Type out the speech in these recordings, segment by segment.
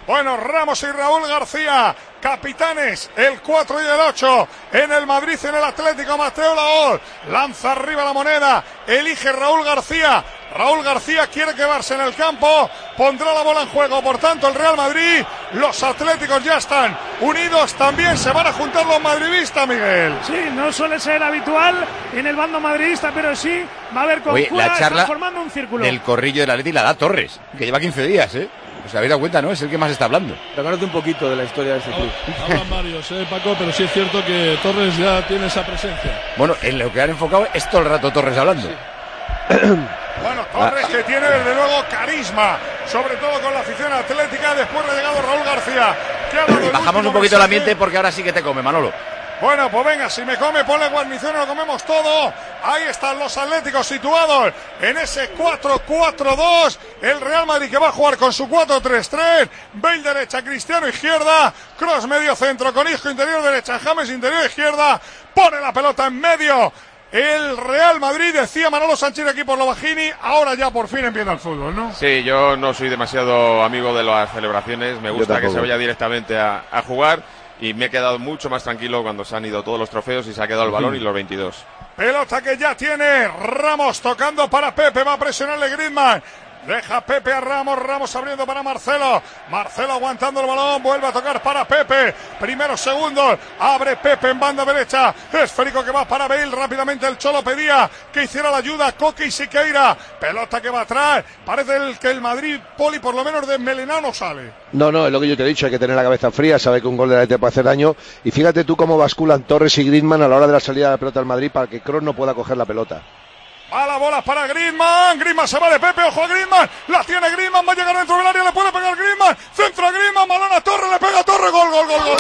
Bueno, Ramos y Raúl García, capitanes, el 4 y el 8, en el Madrid, en el Atlético. Mateo Laoz lanza arriba la moneda, elige Raúl García. Raúl García quiere quedarse en el campo, pondrá la bola en juego, por tanto el Real Madrid, los atléticos ya están unidos, también se van a juntar los madridistas, Miguel. Sí, no suele ser habitual en el bando madridista, pero sí va a haber conjura, la charla formando un círculo. Del corrillo del Atleti la da Torres, que lleva 15 días, ¿Os habéis dado cuenta, no? Es el que más está hablando. Te conoce un poquito de la historia de este club. Hablan varios, Paco, pero sí es cierto que Torres ya tiene esa presencia. Bueno, en lo que han enfocado es todo el rato Torres hablando. Sí. Bueno, Torres que tiene desde luego carisma, sobre todo con la afición atlética. Después ha llegado Raúl García, que ha dado bajamos un poquito el ambiente porque ahora sí que te come, Manolo. Bueno, pues venga, si me come, ponle guarnición y lo comemos todo. Ahí están los atléticos situados en ese 4-4-2. El Real Madrid que va a jugar con su 4-3-3. Bale derecha, Cristiano izquierda. Kroos medio centro con Isco interior derecha. James interior izquierda. Pone la pelota en medio. El Real Madrid, decía Manolo Sánchez aquí por Lovagini, ahora ya por fin empieza el fútbol, ¿no? Sí, yo no soy demasiado amigo de las celebraciones. Me gusta que se vaya directamente a jugar. Y me he quedado mucho más tranquilo cuando se han ido todos los trofeos y se ha quedado el balón y los 22. Pelota que ya tiene Ramos tocando para Pepe, va a presionarle Griezmann. Deja Pepe a Ramos, Ramos abriendo para Marcelo. Marcelo aguantando el balón, vuelve a tocar para Pepe. Primeros segundos, abre Pepe en banda derecha. Esférico que va para Bale, rápidamente el Cholo pedía que hiciera la ayuda Coque y Siqueira. Pelota que va atrás, parece que el Madrid, Poli, por lo menos de Melenao no sale. No, es lo que yo te he dicho, hay que tener la cabeza fría, sabe que un gol de la te puede hacer daño. Y fíjate tú cómo basculan Torres y Griezmann a la hora de la salida de la pelota al Madrid para que Kroos no pueda coger la pelota. A la bola para Griezmann, Griezmann se va de Pepe, ojo a Griezmann, la tiene Griezmann, va a llegar dentro del área, le puede pegar Griezmann, centro a Griezmann, balón a Torres, le pega a Torres, gol.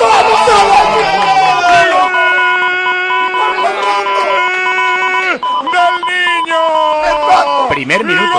¡Del Niño! Primer minuto.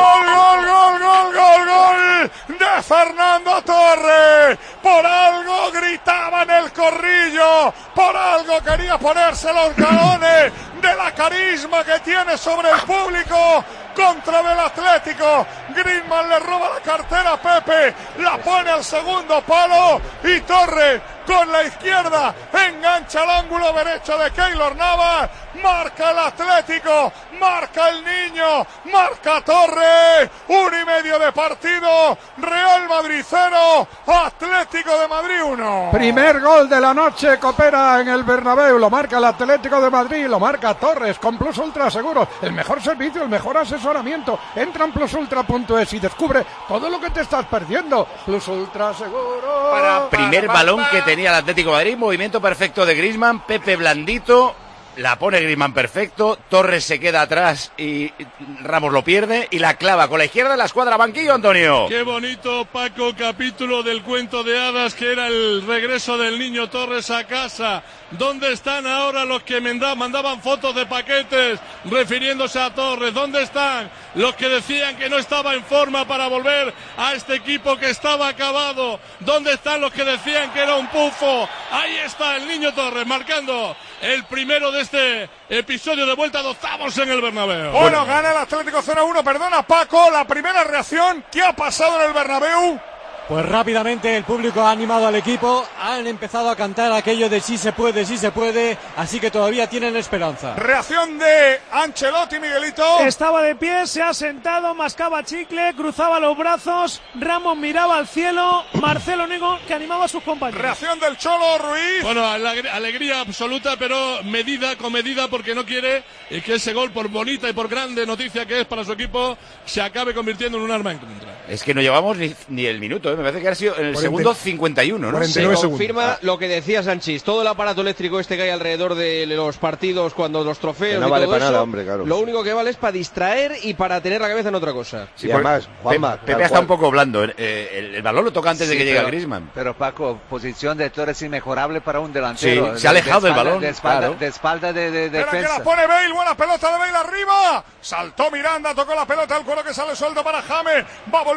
Gol de Fernando Torres. Por algo gritaba en el corrillo, por algo quería ponerse los galones de la carisma que tiene sobre el público contra el Atlético. Griezmann le roba la cartera a Pepe, la pone al segundo palo y Torres con la izquierda engancha al ángulo derecho de Keylor Navas. Marca el Atlético, marca el Niño, marca Torres. 1:30 de partido. Real Madrid 0, Atlético de Madrid 1. Primer gol de la noche, Copera, en el Bernabéu. Lo marca el Atlético de Madrid, lo marca Torres con Plus Ultra Seguros. El mejor servicio, el mejor asesoramiento. Entra en plusultra.es y descubre todo lo que te estás perdiendo. Plus Ultra Seguros. Primer balón que tenía el Atlético de Madrid, movimiento perfecto de Griezmann, Pepe blandito. La pone Griezmann perfecto, Torres se queda atrás y Ramos lo pierde y la clava con la izquierda en la escuadra banquillo, Antonio. Qué bonito, Paco, capítulo del cuento de hadas que era el regreso del Niño Torres a casa. ¿Dónde están ahora los que mandaban fotos de paquetes refiriéndose a Torres? ¿Dónde están los que decían que no estaba en forma para volver a este equipo que estaba acabado? ¿Dónde están los que decían que era un pufo? Ahí está el Niño Torres marcando el primero de este episodio de vuelta de octavos en el Bernabéu. Bueno, gana el Atlético 0-1. Perdona, Paco, la primera reacción. ¿Qué ha pasado en el Bernabéu? Pues rápidamente el público ha animado al equipo, han empezado a cantar aquello de sí se puede, así que todavía tienen esperanza. Reacción de Ancelotti, Miguelito. Estaba de pie, se ha sentado, mascaba chicle, cruzaba los brazos, Ramos miraba al cielo, Marcelo Nego que animaba a sus compañeros. Reacción del Cholo Ruiz. Bueno, alegría absoluta, pero comedida, porque no quiere que ese gol, por bonita y por grande noticia que es para su equipo, se acabe convirtiendo en un arma en contra. Es que no llevamos ni el minuto, me parece que ha sido en el segundo 51, ¿no? 49 se confirma lo que decía Sanchís, todo el aparato eléctrico que hay alrededor de los partidos, cuando los trofeos no y vale todo para eso, nada, hombre, claro. Lo único que vale es para distraer y para tener la cabeza en otra cosa. Sí, y además, Juanma, Pepe está un poco blando, el balón lo toca antes de que llegue Griezmann. Pero Paco, posición de Torres inmejorable para un delantero. Sí, se ha alejado del balón. De espalda de defensa. Pero que la pone Bale, buena pelota de Bale arriba. Saltó Miranda, tocó la pelota, el cuero que sale suelto para James. Va a volver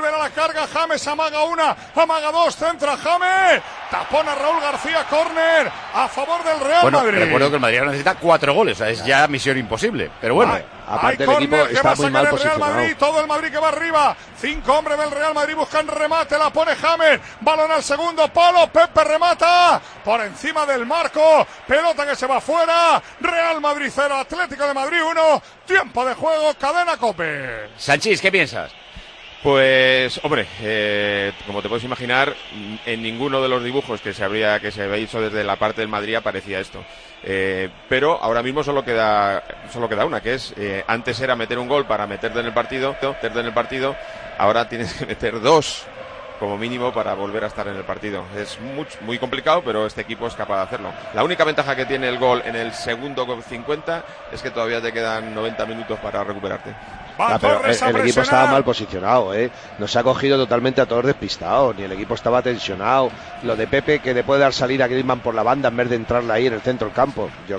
volver a la carga, James amaga una, amaga dos, centra James, tapona Raúl García, córner a favor del Real Madrid. Recuerdo que el Madrid necesita 4 goles, o sea, es ya misión imposible, pero bueno. Aparte el equipo está muy mal posicionado. Madrid, todo el Madrid que va arriba, 5 hombres del Real Madrid buscan remate, la pone James, balón al segundo palo, Pepe remata por encima del marco, pelota que se va fuera, Real Madrid 0, Atlético de Madrid 1, tiempo de juego, cadena COPE. Sanchís, ¿qué piensas? Pues, hombre, como te puedes imaginar, en ninguno de los dibujos que se había hecho desde la parte del Madrid aparecía esto. Pero ahora mismo solo queda una, que es, antes era meter un gol para meterte en el partido, ahora tienes que meter 2 como mínimo para volver a estar en el partido. Es muy complicado, pero este equipo es capaz de hacerlo. La única ventaja que tiene el gol en el segundo 50 es que todavía te quedan 90 minutos para recuperarte. Pero el equipo estaba mal posicionado, nos ha cogido totalmente a todos despistados, ni el equipo estaba tensionado. Lo de Pepe, que le puede dar salida a Griezmann por la banda en vez de entrarle ahí en el centro del campo. Yo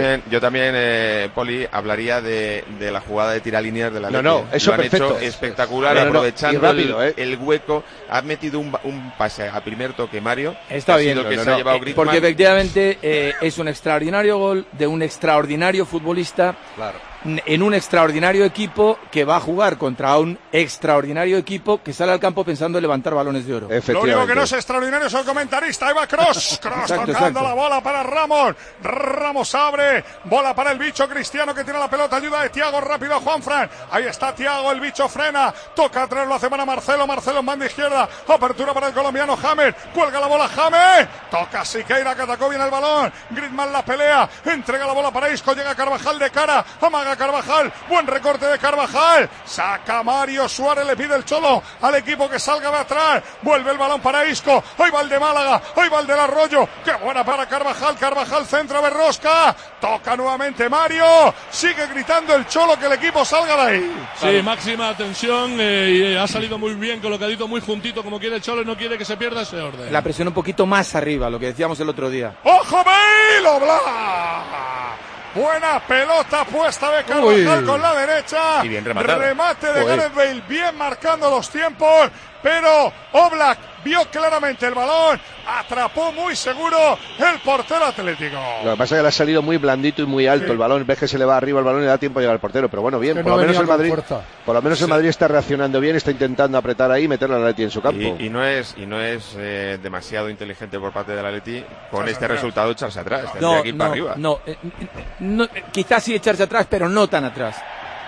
también, Poli, hablaría de la jugada de tiralíneas de la eso lo han perfecto. Hecho espectacular, aprovechando rápido, el hueco. Ha metido un pase a primer toque Mario. Está bien, se ha llevado Griezmann. porque efectivamente es un extraordinario gol de un extraordinario futbolista. Claro. En un extraordinario equipo que va a jugar contra un extraordinario equipo que sale al campo pensando en levantar balones de oro. Lo único que no es extraordinario es el comentarista. Ahí va Kroos tocando la bola para Ramos abre, bola para el bicho Cristiano que tiene la pelota, ayuda de Thiago, rápido a Juanfran, ahí está Thiago, el bicho frena, toca atrás, lo hace para Marcelo en banda izquierda, apertura para el colombiano James, cuelga la bola James, toca Siqueira que atacó bien el balón, Griezmann la pelea, entrega la bola para Isco, llega Carvajal de cara, amaga Carvajal, buen recorte de Carvajal, saca Mario Suárez, le pide el Cholo al equipo que salga de atrás, vuelve el balón para Isco, hoy va el de Málaga, hoy va el del Arroyo, qué buena para Carvajal centro Berrosca, toca nuevamente Mario, sigue gritando el Cholo que el equipo salga de ahí. Sí, máxima atención, y ha salido muy bien, colocadito muy juntito como quiere el Cholo y no quiere que se pierda ese orden. La presión un poquito más arriba, lo que decíamos el otro día. ¡Ojo, Bale! ¡Oblak! Buena pelota puesta de Carvajal con la derecha. Y bien rematado. Remate de Gareth Bale, bien marcando los tiempos, pero Oblak vio claramente el balón, atrapó muy seguro el portero atlético. Lo que pasa es que le ha salido muy blandito y muy alto el balón, ves que se le va arriba el balón y le da tiempo a llegar al portero, pero bueno, bien, por lo menos el Madrid está reaccionando bien, está intentando apretar ahí y meterle al Atleti en su campo. Y no es demasiado inteligente por parte del Atleti con este resultado echarse atrás, tendría que ir para arriba. Quizás sí echarse atrás, pero no tan atrás.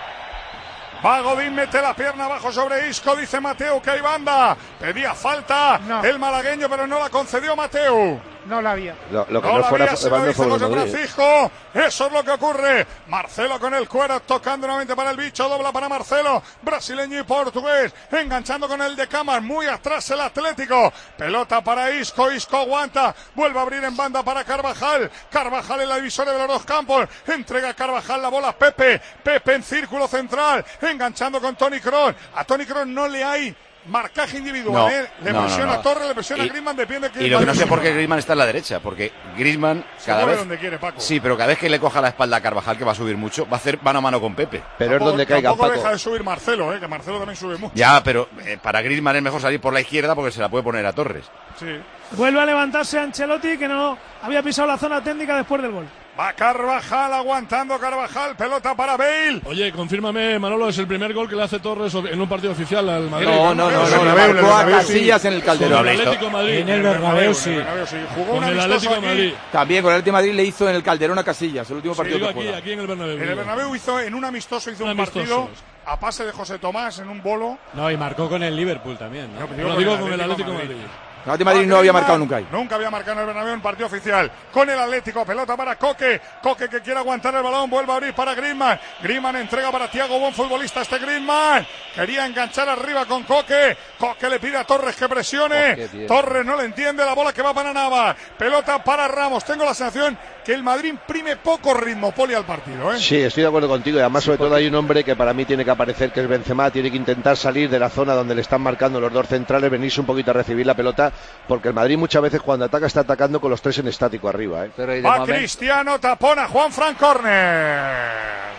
Va Godín, mete la pierna abajo sobre Isco, dice Mateu que hay banda. Pedía falta el malagueño, pero no la concedió Mateu. No la había. Lo que no fuera se lo dice José Francisco. Eso es lo que ocurre. Marcelo con el cuero, tocando nuevamente para el bicho, dobla para Marcelo, brasileño y portugués, enganchando con el de Camar, muy atrás el Atlético. Pelota para Isco aguanta, vuelve a abrir en banda para Carvajal en la divisoria de los dos campos, entrega a Carvajal la bola a Pepe en círculo central, enganchando con Toni Kroos. A Toni Kroos no le hay marcaje individual, le presiona a Torres, le presiona a Griezmann, depende de y lo que no sé por qué Griezmann está en la derecha, porque Griezmann cada vez donde quiere, Paco. Sí, pero cada vez que le coja la espalda a Carvajal, que va a subir mucho, va a hacer mano a mano con Pepe. Pero es donde caiga Paco. Deja de subir Marcelo, que Marcelo también sube mucho. Ya, pero para Griezmann es mejor salir por la izquierda porque se la puede poner a Torres. Sí. Vuelve a levantarse Ancelotti, que no había pisado la zona técnica después del gol. Va Carvajal, aguantando Carvajal, pelota para Bale. Oye, confírmame, Manolo, es el primer gol que le hace Torres en un partido oficial al Madrid. No, marcó a Casillas en el Calderón. Con el Atlético Madrid. En el Bernabéu, sí. Jugó con el Atlético de Madrid. También con el Atlético de Madrid le hizo en el Calderón a Casillas, el último partido que juega. Aquí en el Bernabéu. En el Bernabéu hizo un partido a pase de José Tomás en un bolo. No, y marcó con el Liverpool también, ¿no? Lo digo con el Atlético de Madrid. El Atlético de Madrid no había marcado nunca ahí. Nunca había marcado en el Bernabéu en partido oficial. Con el Atlético, pelota para Coque que quiere aguantar el balón, vuelve a abrir para Griezmann entrega para Thiago, buen futbolista Griezmann. Quería enganchar arriba con Coque le pide a Torres que presione. Torres no le entiende, la bola que va para Navas. Pelota para Ramos. Tengo la sensación que el Madrid imprime poco ritmo, Poli, al partido, Sí, estoy de acuerdo contigo, y además sobre todo hay un hombre que para mí tiene que aparecer, que es Benzema, tiene que intentar salir de la zona donde le están marcando los dos centrales, venirse un poquito a recibir la pelota, porque el Madrid muchas veces cuando ataca está atacando con los tres en estático arriba, Va Cristiano, tapona Juanfran, córner.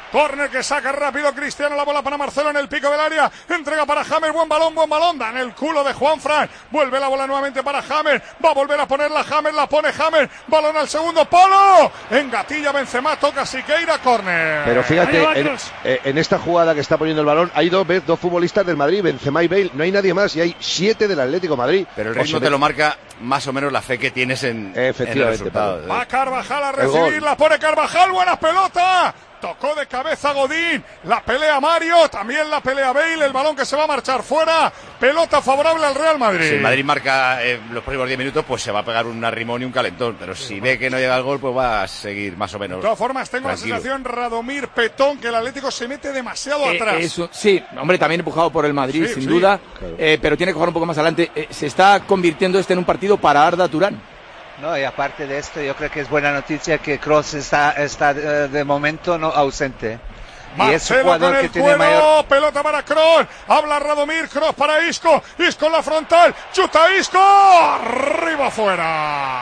Córner que saca rápido Cristiano, la bola para Marcelo en el pico del área, entrega para James, buen balón, da en el culo de Juanfran, vuelve la bola nuevamente para James, va a volver a ponerla James, la pone James, balón al segundo palo, engatilla Benzema, toca Siqueira, córner. Pero fíjate, en esta jugada que está poniendo el balón, hay dos futbolistas del Madrid, Benzema y Bale, no hay nadie más, y hay 7 del Atlético de Madrid. Pero el ritmo te lo marca más o menos la fe que tienes en el resultado. Va Carvajal a recibir, la pone Carvajal, buena pelota. Tocó de cabeza Godín, la pelea Mario, también la pelea Bale, el balón que se va a marchar fuera, pelota favorable al Real Madrid. Si el Madrid marca los próximos 10 minutos, pues se va a pegar un arrimón y un calentón, pero si ve que no llega el gol, pues va a seguir más o menos. De todas formas, tengo la sensación, Radomir Petón, que el Atlético se mete demasiado atrás. Sí, hombre, también empujado por el Madrid, sin duda, claro. Pero tiene que jugar un poco más adelante. Se está convirtiendo en un partido para Arda Turán. No, y aparte de esto, yo creo que es buena noticia que Kroos está de momento no ausente. Marcelo y es un jugador con el que tiene mayor... pelota para Kroos, habla Radomir, Kroos para Isco en la frontal, chuta Isco, arriba afuera.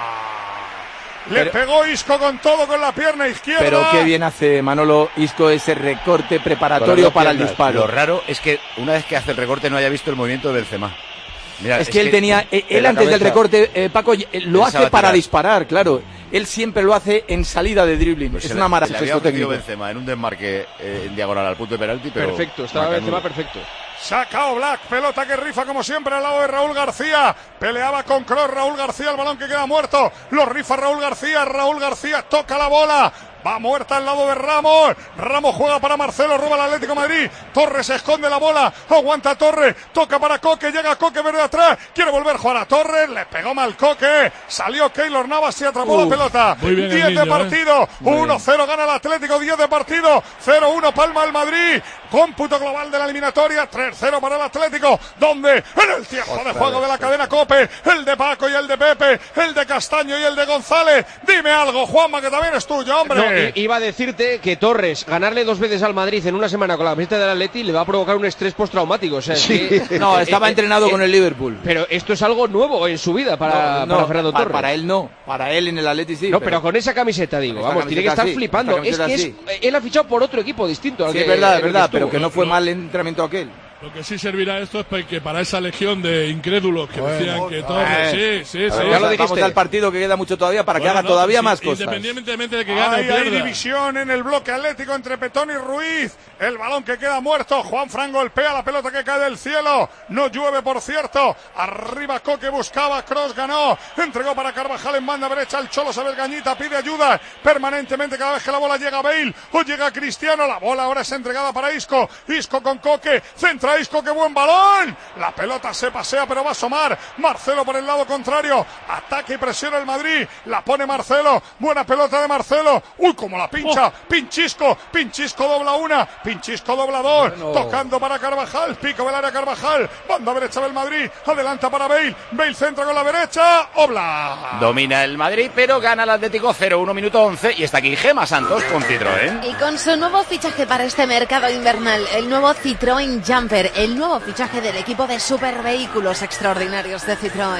Le pegó Isco con todo con la pierna izquierda. Pero qué bien hace Manolo Isco ese recorte preparatorio para el disparo. Lo raro es que una vez que hace el recorte no haya visto el movimiento de Benzema. Mira, es que él tenía, él antes del recorte, Paco, lo hace para disparar, claro. Él siempre lo hace en salida de dribbling. Pues es una maravilla. Se le había ofrecido Benzema en un desmarque en diagonal al punto de penalti, pero perfecto, estaba Benzema perfecto. Sacao Black, pelota que rifa como siempre al lado de Raúl García. Peleaba con Kroos, Raúl García, el balón que queda muerto. Lo rifa Raúl García toca la bola. Va muerta al lado de Ramos. Ramos juega para Marcelo, roba el Atlético de Madrid. Torres esconde la bola, aguanta Torres, toca para Coque, llega Coque verde atrás, quiere volver a jugar a Torres, le pegó mal Coque, salió Keylor Navas y atrapó la pelota. 10 de partido, 1-0 gana el Atlético, 10 de partido, 0-1 palma el Madrid. Cómputo global de la eliminatoria, 3-0 para el Atlético, donde en el tiempo de juego de la cadena COPE, el de Paco y el de Pepe, el de Castaño y el de González. Dime algo, Juanma, que también es tuyo, hombre. No, iba a decirte que Torres, ganarle 2 veces al Madrid en una semana con la camiseta del Atleti, le va a provocar un estrés postraumático. O sea, no, estaba entrenado con el Liverpool. Pero esto es algo nuevo en su vida para Fernando Torres. Para él no, para él en el Atleti sí. No, pero con esa camiseta, digo, vamos, tiene que estar flipando. Es que él ha fichado por otro equipo distinto. Sí, es verdad, pero que no fue mal el entrenamiento aquel. Lo que sí servirá esto es que para esa legión de incrédulos que decían que Torres... Sí. Ya lo dijiste. Vamos al partido, que queda mucho todavía para que haga todavía más cosas. Independientemente de que gane o pierda. Hay división en el bloque atlético entre Petón y Ruiz. El balón que queda muerto. Juanfran golpea la pelota que cae del cielo. No llueve, por cierto. Arriba Coque buscaba, Kroos ganó. Entregó para Carvajal en banda derecha. El Cholo Sabelgañita pide ayuda permanentemente cada vez que la bola llega a Bale o llega a Cristiano. La bola ahora es entregada para Isco. Isco con Coque. Centra Isco, qué buen balón. La pelota se pasea, pero va a asomar. Marcelo por el lado contrario. Ataque y presiona el Madrid. La pone Marcelo. Buena pelota de Marcelo. Uy, como la pincha. Pinchisco dobla una. Pinchisco dobla dos. Bueno. Tocando para Carvajal. Pico del área Carvajal. Banda derecha del Madrid. Adelanta para Bale. Bale centra con la derecha. Obla. Domina el Madrid, pero gana el Atlético 0-1, minuto 11. Y está aquí Gemma Santos con Citroën. Y con su nuevo fichaje para este mercado invernal, el nuevo Citroën Jumper, el nuevo fichaje del equipo de supervehículos extraordinarios de Citroën.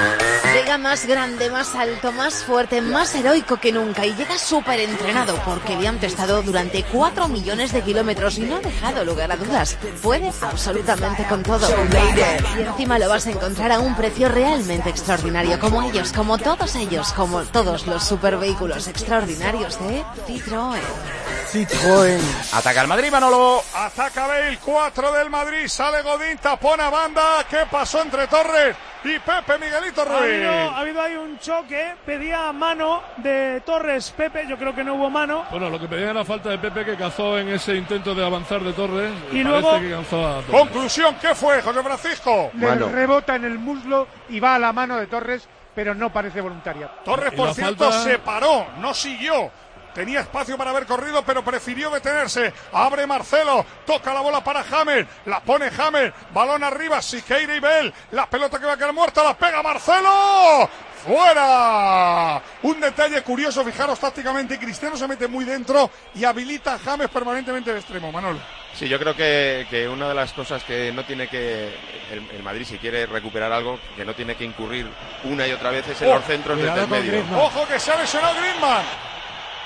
Llega más grande, más alto, más fuerte, más heroico que nunca y llega súper entrenado porque le han testado durante 4 millones de kilómetros y no ha dejado lugar a dudas. Puede absolutamente con todo. Y encima lo vas a encontrar a un precio realmente extraordinario, como ellos, como todos los supervehículos extraordinarios de Citroën. Ataca el Madrid, Manolo. Ataca Bale, 4 del Madrid, sale Godín, tapón a banda. ¿Qué pasó entre Torres y Pepe? Miguelito Ruiz? Ha habido ahí un choque, pedía mano de Torres, Pepe, yo creo que no hubo mano. Bueno, lo que pedía era falta de Pepe, que cazó en ese intento de avanzar de Torres. Y luego, que cazó a Torres. Conclusión, ¿qué fue, José Francisco? Le rebota en el muslo y va a la mano de Torres, pero no parece voluntaria. Torres, por cierto, se paró, no siguió. Tenía espacio para haber corrido, pero prefirió detenerse. Abre Marcelo, toca la bola para James, la pone James, balón arriba, Siqueira y Bale, la pelota que va a quedar muerta, la pega Marcelo. ¡Fuera! Un detalle curioso, fijaros tácticamente, Cristiano se mete muy dentro y habilita a James permanentemente de extremo, Manolo. Sí, yo creo que una de las cosas que no tiene que el Madrid, si quiere recuperar algo, que no tiene que incurrir una y otra vez es en los centros desde el medio. Ojo que se ha lesionado Griezmann.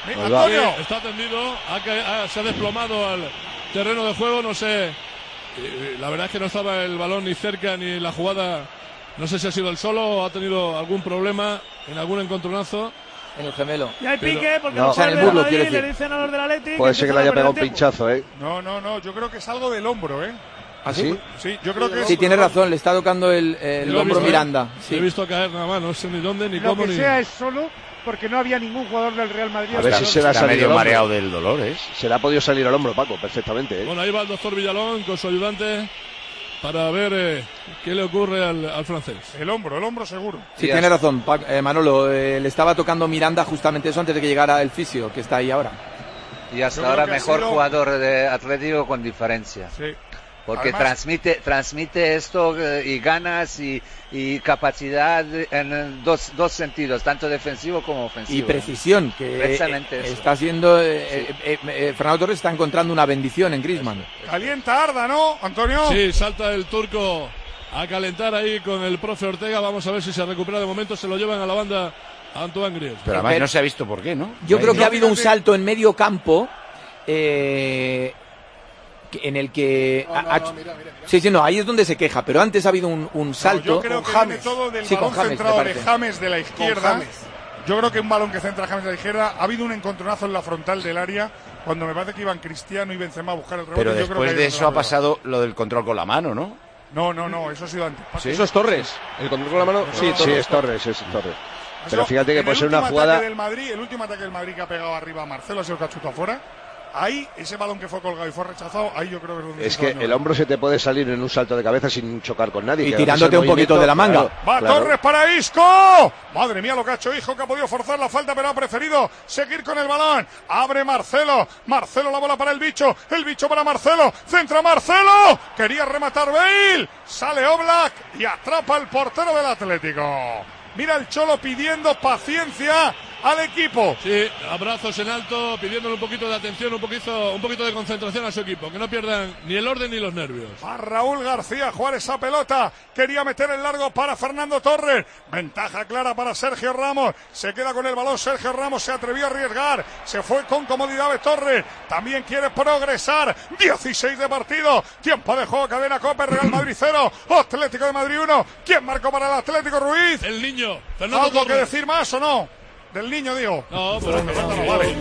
Antonio. Está tendido, se ha desplomado al terreno de juego, no sé. La verdad es que no estaba el balón ni cerca ni la jugada. No sé si ha sido el solo o ha tenido algún problema en algún encontronazo. En el gemelo. Y hay pique porque no, los en el del muslo, Madrid quiero decir. le dicen a los del Athletic. Puede ser que le haya pegado un pinchazo, ¿eh? No, yo creo que es algo del hombro, ¿eh? ¿Ah, sí? Sí, yo creo que sí, tiene razón, le está tocando el hombro Miranda. Sí. He visto caer nada más, no sé ni dónde ni Lo cómo que ni... sea es solo porque no había ningún jugador del Real Madrid. A ver si se le ha salido medio el hombro. mareado del dolor, ¿eh? Se le ha podido salir al hombro, Paco, perfectamente, ¿eh? Bueno, ahí va el doctor Villalón con su ayudante para ver qué le ocurre al francés. El hombro seguro. Sí, tiene razón, Manolo. Le estaba tocando Miranda justamente eso antes de que llegara el fisio, que está ahí ahora. Y hasta ahora mejor jugador de Atlético con diferencia. Sí. Porque Además, transmite esto y ganas y capacidad en dos sentidos, tanto defensivo como ofensivo. Y precisión, que Precisamente eso. está haciendo... Fernando Torres está encontrando una bendición en Griezmann. Calienta Arda, ¿no, Antonio? Sí, salta el turco a calentar ahí con el profe Ortega. Vamos a ver si se recupera. De momento se lo llevan a la banda Antoine Griezmann. Pero además no se ha visto por qué, ¿no? Yo creo que ha habido un salto en medio campo... en el que mira. Sí, ahí es donde se queja, pero antes ha habido un salto. No, yo creo que viene todo del balón centrado de James de la izquierda. Yo creo que un balón que centra James de la izquierda, ha habido un encontronazo en la frontal del área cuando me parece que iban Cristiano y Benzema a buscar el rebote. Pero yo creo después que de eso ha pasado lo del control con la mano, ¿no? No, eso ha sido antes. ¿Sí? Eso es Torres. El control con la mano. Sí, es Torres. Pero fíjate que puede ser una jugada. El último ataque del Madrid que ha pegado arriba a Marcelo ha sido el cachuto afuera. Ahí, ese balón que fue colgado y fue rechazado, ahí yo creo que es donde... Es que el hombro se te puede salir en un salto de cabeza sin chocar con nadie. Y tirándote un poquito de la manga. ¡Va Torres para Isco! Madre mía lo que ha hecho Isco, que ha podido forzar la falta, pero ha preferido seguir con el balón. Abre Marcelo. Marcelo la bola para el bicho para Marcelo. Centra Marcelo. Quería rematar Bale. Sale Oblak y atrapa al portero del Atlético. Mira el Cholo pidiendo paciencia al equipo. Sí, abrazos en alto, pidiéndole un poquito de atención, un poquito de concentración a su equipo, que no pierdan ni el orden ni los nervios. Va Raúl García a jugar esa pelota. Quería meter el largo para Fernando Torres. Ventaja clara para Sergio Ramos. Se queda con el balón Sergio Ramos, se atrevió a arriesgar. Se fue con comodidad de Torres. También quiere progresar. 16 de partido. Tiempo de juego, cadena Copa, Real Madrid 0. Atlético de Madrid 1. ¿Quién marcó para el Atlético, Ruiz? El niño. Fernando ¿Algo Torres. que decir más o no? Del niño, digo. No, pero no vale.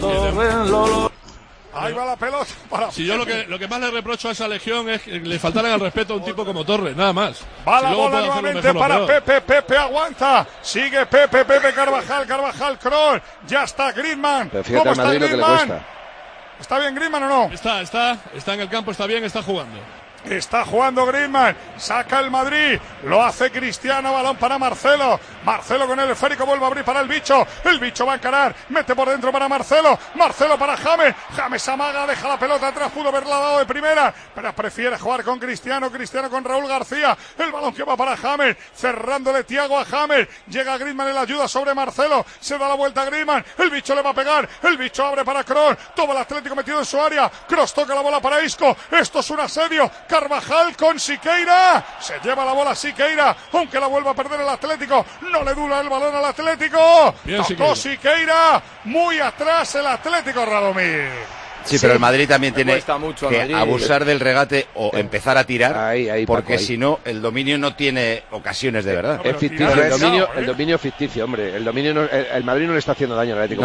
Ahí va la pelota para... Si yo lo que más le reprocho a esa legión es que le faltaran al respeto a un tipo como Torres, nada más. Va la bola nuevamente para Pepe aguanta. Sigue Pepe, Carvajal, Kroos. Ya está Griezmann. Pero fíjate a Madrid lo que le cuesta. ¿Está bien Griezmann o no? Está en el campo, está bien, está jugando. Está jugando Griezmann, saca el Madrid, lo hace Cristiano, balón para Marcelo con el esférico, vuelve a abrir para el bicho va a encarar, mete por dentro para Marcelo para James amaga, deja la pelota atrás, pudo haberla dado de primera, pero prefiere jugar con Cristiano con Raúl García, el balón que va para James, cerrándole Thiago a James, llega Griezmann en la ayuda sobre Marcelo, se da la vuelta a Griezmann, el bicho le va a pegar, el bicho abre para Kroos, todo el Atlético metido en su área, Kroos toca la bola para Isco, esto es un asedio, Carvajal con Siqueira, se lleva la bola Siqueira, aunque la vuelva a perder el Atlético, no le dura el balón al Atlético, tocó Siqueira, muy atrás el Atlético, Radomir. Sí, pero el Madrid también tiene mucho que abusar del regate o empezar a tirar, ahí, porque Paco, si no, el dominio no tiene ocasiones de verdad. Es ficticio, el dominio es ficticio, hombre. El dominio el Madrid no le está haciendo daño al Atlético.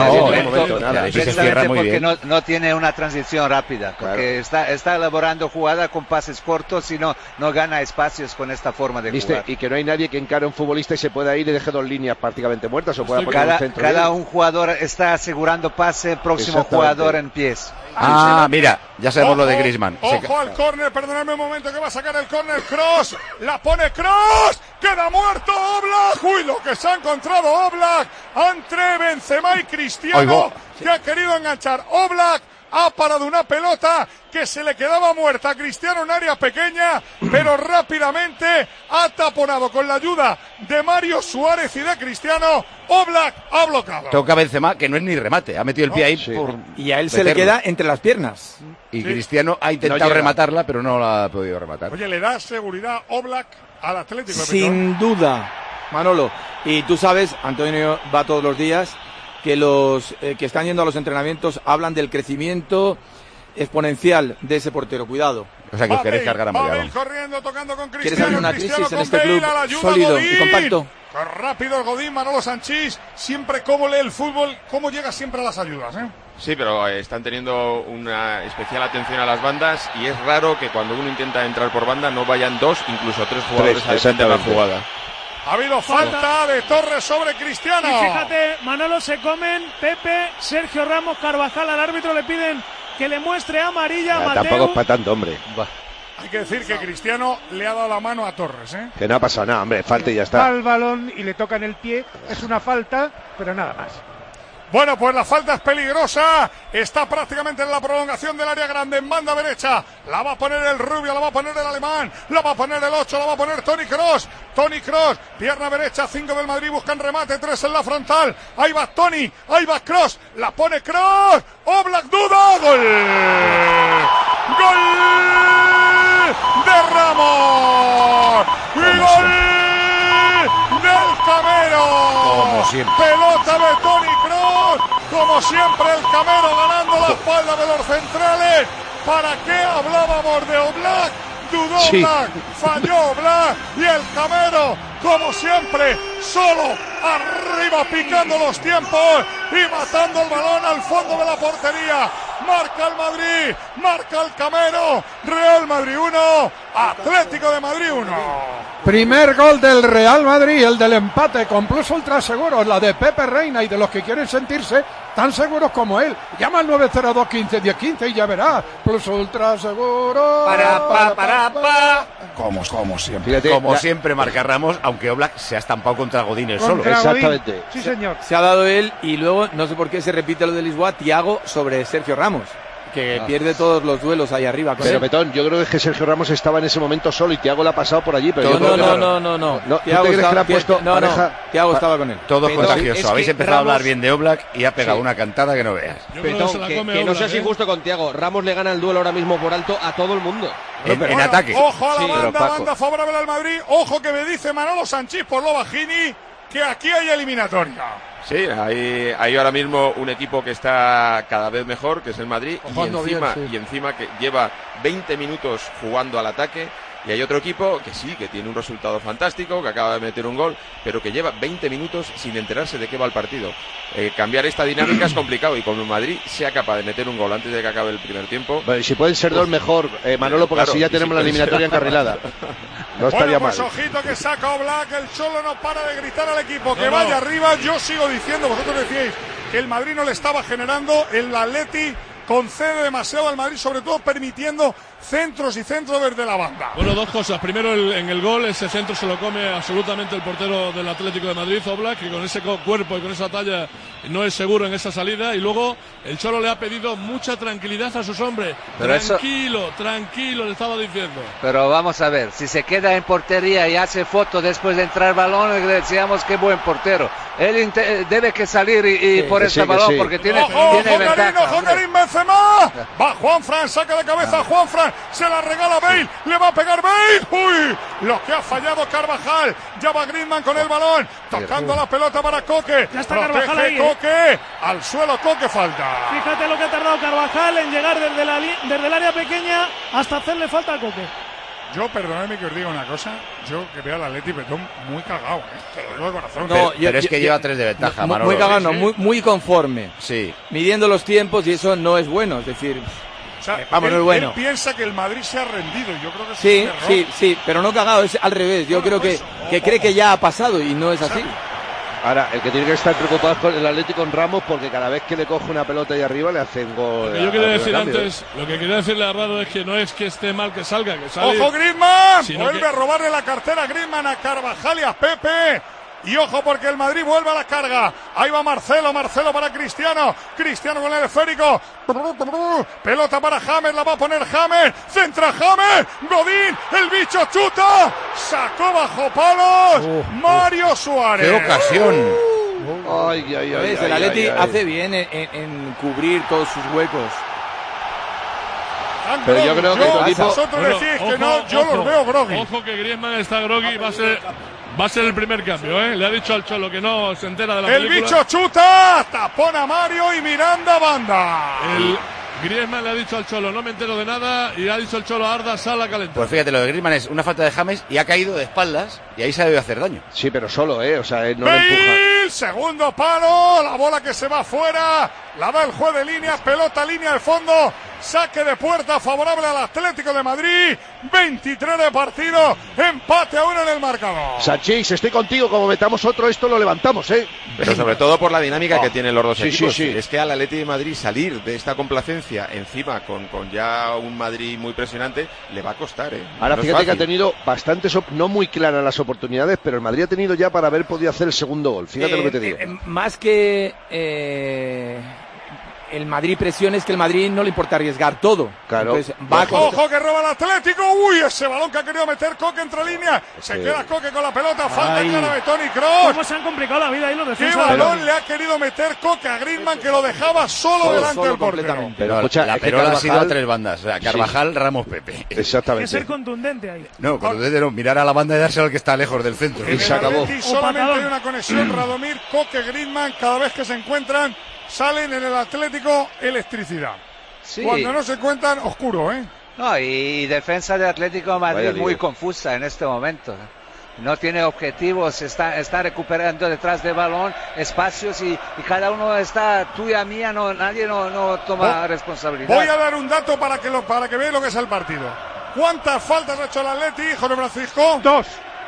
Porque no tiene una transición rápida, porque está elaborando jugada con pases cortos y no gana espacios con esta forma de jugar. Y que no hay nadie que encare a un futbolista y se pueda ir y deje dos líneas prácticamente muertas o pueda poner un centro. Cada un jugador está asegurando pase, próximo jugador en pies. Mira, ya sabemos lo de Griezmann. Ojo al córner, perdonadme un momento que va a sacar el córner Kroos, la pone Kroos, queda muerto Oblak, uy lo que se ha encontrado Oblak, entre Benzema y Cristiano, que ha querido enganchar Oblak, ha parado una pelota que se le quedaba muerta a Cristiano en área pequeña, pero rápidamente ha taponado con la ayuda de Mario Suárez y de Cristiano. Oblak ha bloqueado. Toca Benzema, que no es ni remate, ha metido el pie ahí y a él se le queda entre las piernas. Y Cristiano ha intentado rematarla, pero no la ha podido rematar. Oye, le da seguridad Oblak al Atlético. Sin duda, Manolo. Y tú sabes, Antonio va todos los días. que los que están yendo a los entrenamientos hablan del crecimiento exponencial de ese portero. Cuidado. O sea, que os queréis cargar a Mariano. Corriendo, tocando con Cristiano. ¿Quieres abrir una crisis en este club sólido y compacto? Rápido el Godín, Manolo Sanchís. Siempre cómo lee el fútbol, cómo llega siempre a las ayudas, ¿eh? Sí, pero están teniendo una especial atención a las bandas y es raro que cuando uno intenta entrar por banda no vayan 2, incluso 3 jugadores a defender la jugada. Ha habido falta de Torres sobre Cristiano. Y fíjate, Manolo, se comen Pepe, Sergio Ramos, Carvajal. Al árbitro le piden que le muestre amarilla a Mateu. Tampoco es para tanto, hombre. Hay que decir que Cristiano le ha dado la mano a Torres, ¿eh? Que no ha pasado nada, hombre, falta y ya está. Va al balón y le toca en el pie. Es una falta, pero nada más. Bueno, pues la falta es peligrosa. Está prácticamente en la prolongación del área grande en banda derecha. La va a poner el rubio, la va a poner el alemán, la va a poner el 8, la va a poner Toni Kroos. Toni Kroos, pierna derecha, 5 del Madrid, buscan remate, 3 en la frontal. Ahí va Toni, ahí va Kroos, la pone Kroos. Oblak duda, gol. Gol de Ramos. Y gol del Camero. Como siempre. Pelota de Toni Kroos. Como siempre el Camero ganando la espalda de los centrales. ¿Para qué hablábamos de Oblak? Dudó Oblak, falló Oblak y el Camero, como siempre, solo arriba picando los tiempos y matando el balón al fondo de la portería. Marca el Madrid, marca el Camero. Real Madrid 1, Atlético de Madrid 1. Primer gol del Real Madrid, el del empate con plus ultra seguros, la de Pepe Reina y de los que quieren sentirse tan seguros como él. Llama al 902-15-10-15 y ya verás. Plus ultra seguro. Como siempre. Fíjate, siempre marca Ramos, aunque Oblak se ha estampado contra Godín el solo. Exactamente. Sí, señor. Se ha dado él y luego, no sé por qué se repite lo de Lisboa, Thiago sobre Sergio Ramos, que pierde todos los duelos ahí arriba. Pero Betón, yo creo que Sergio Ramos estaba en ese momento solo y Thiago lo ha pasado por allí. Pero no. Thiago estaba con él. Todo contagioso. Habéis empezado a hablar bien de Oblak y ha pegado una cantada que no veas. Betón, que no seas injusto con Thiago. Ramos le gana el duelo ahora mismo por alto a todo el mundo. En ataque. Ojo a la banda favorable al Madrid. Ojo que me dice Manolo Sanchís por lo bajini que aquí hay eliminatoria. Sí, hay ahora mismo un equipo que está cada vez mejor, que es el Madrid, y encima que lleva 20 minutos jugando al ataque, y hay otro equipo que sí, que tiene un resultado fantástico, que acaba de meter un gol, pero que lleva 20 minutos sin enterarse de qué va el partido. Cambiar esta dinámica es complicado, y como el Madrid sea capaz de meter un gol antes de que acabe el primer tiempo... Bueno, y si pueden ser dos mejor, Manolo, porque así ya tenemos la eliminatoria encarrilada. No estaría mal. Ojito que saca Oblak, el Cholo no para de gritar al equipo que vaya arriba. Yo sigo diciendo, vosotros decíais que el Madrid no le estaba generando, el Atleti concede demasiado al Madrid, sobre todo permitiendo centros y centros desde la banda. Bueno, dos cosas. Primero, en el gol, ese centro se lo come absolutamente el portero del Atlético de Madrid, Oblak, que con ese cuerpo y con esa talla no es seguro en esa salida. Y luego, el Cholo le ha pedido mucha tranquilidad a sus hombres. Pero tranquilo, le estaba diciendo. Pero vamos a ver, si se queda en portería y hace foto después de entrar balón, decíamos qué buen portero. Él debe que salir y por este balón, porque tiene ventaja. ¡Ojo, Karim Benzema! Va Juanfran, saca de cabeza a Juanfran, se la regala Bale, le va a pegar Bale. ¡Uy! Lo que ha fallado Carvajal. Ya va Griezmann con el balón, tocando la pelota para Coque. Ya está Carvajal ahí. Coque, al suelo Coque, falta. Fíjate lo que ha tardado Carvajal en llegar desde el área pequeña hasta hacerle falta a Coque. Yo, perdóname que os diga una cosa, yo que veo al Atleti Betón muy cagado, te lo digo de corazón. No, pero es que lleva 3 de ventaja, Manolo. Muy cagado, no, muy conforme. Sí. Midiendo los tiempos y eso no es bueno, es decir... O sea, no es bueno. Él piensa que el Madrid se ha rendido, yo creo que sí, pero no cagado, es al revés. Yo creo que cree que ya ha pasado y no es así. Ahora, el que tiene que estar preocupado es con el Atlético con Ramos, porque cada vez que le coge una pelota ahí arriba le hacen gol. Lo que quería decirle a Rado es que no es que esté mal que salga, que sale. ¡Ojo, Griezmann! Vuelve a robarle la cartera Griezmann a Carvajal y a Pepe. Y ojo porque el Madrid vuelve a la carga. Ahí va Marcelo para Cristiano con el esférico. Pelota para James, la va a poner James. Centra James, Godín, el bicho chuta. Sacó bajo palos Mario Suárez. ¡Qué ocasión! El Atleti hace bien en cubrir todos sus huecos. Pero yo creo que vosotros decís que no, yo los veo groggy. Ojo que Griezmann está groggy, Va a ser el primer cambio, ¿eh? Le ha dicho al Cholo que no se entera de la El película. bicho chuta, tapón a Mario y Miranda banda. El Griezmann le ha dicho al Cholo, no me entero de nada, y ha dicho el Cholo, Arda, sal a calentar. Pues fíjate, lo de Griezmann es una falta de James y ha caído de espaldas y ahí se ha debido hacer daño. Sí, pero solo, o sea, no le empuja. Bale, segundo palo, la bola que se va afuera, la da el juez de línea, pelota línea de fondo, saque de puerta favorable al Atlético de Madrid, 23 de partido, empate a 1 en el marcador. Sanchís, estoy contigo, como metamos otro, esto lo levantamos, Pero sobre todo por la dinámica que tienen los dos equipos. Sí. Es que al Atleti de Madrid salir de esta complacencia encima con ya un Madrid muy presionante le va a costar, Ahora no fíjate que ha tenido bastantes, no muy claras las oportunidades, pero el Madrid ha tenido ya para haber podido hacer el segundo gol. Fíjate lo que te digo. Más que el Madrid presiona, es que el Madrid no le importa arriesgar todo. Claro. Entonces, va Ojo que roba el Atlético. Uy, ese balón que ha querido meter Coque entre línea. Se queda Coque con la pelota. Falta clara de Toni Kroos. ¿Cómo se han complicado la vida ahí los ¿Qué defensas? balón le ha querido meter Coque a Griezmann que lo dejaba solo delante del portero? Pero escucha, la es que perola ha sido a Carvajal- 3 bandas. O sea, Carvajal, Ramos, Pepe. Hay que Exactamente. ser contundente ahí. No, contundente no. Mirar a la banda y dárselo al que está lejos del centro. En el Atleti solamente patadón. hay una conexión. Radomir, Coque, Griezmann. Cada vez que se encuentran, salen en el Atlético electricidad. Sí. Cuando no se encuentran, oscuro, No, y defensa de Atlético de Vaya Madrid lío. muy confusa en este momento. No tiene objetivos, está recuperando detrás del balón espacios y cada uno está tuya, mía, nadie no toma responsabilidad. Voy a dar un dato para que veáis lo que es el partido. ¿Cuántas faltas ha hecho el Atleti, Jorge Francisco? 2.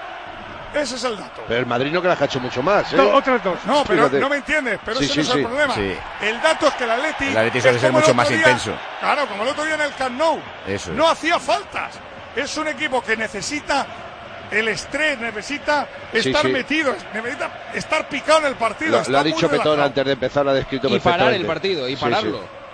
Ese es el dato. Pero el Madrid no que las ha hecho mucho más, Otras 2. No, pero Fíjate. no me entiendes, pero Sí, ese sí, no es el sí. problema. Sí. El dato es que el Atleti El Atleti suele es ser como el mucho otro más día, intenso. Claro, como el otro día en el Camp Nou. Eso es. No hacía faltas. Es un equipo que necesita el estrés, necesita estar sí. metido, necesita estar picado en el partido. Lo está ha muy dicho Petón relajado. antes de empezar, lo ha descrito Y parar perfectamente. el partido, y Sí, pararlo.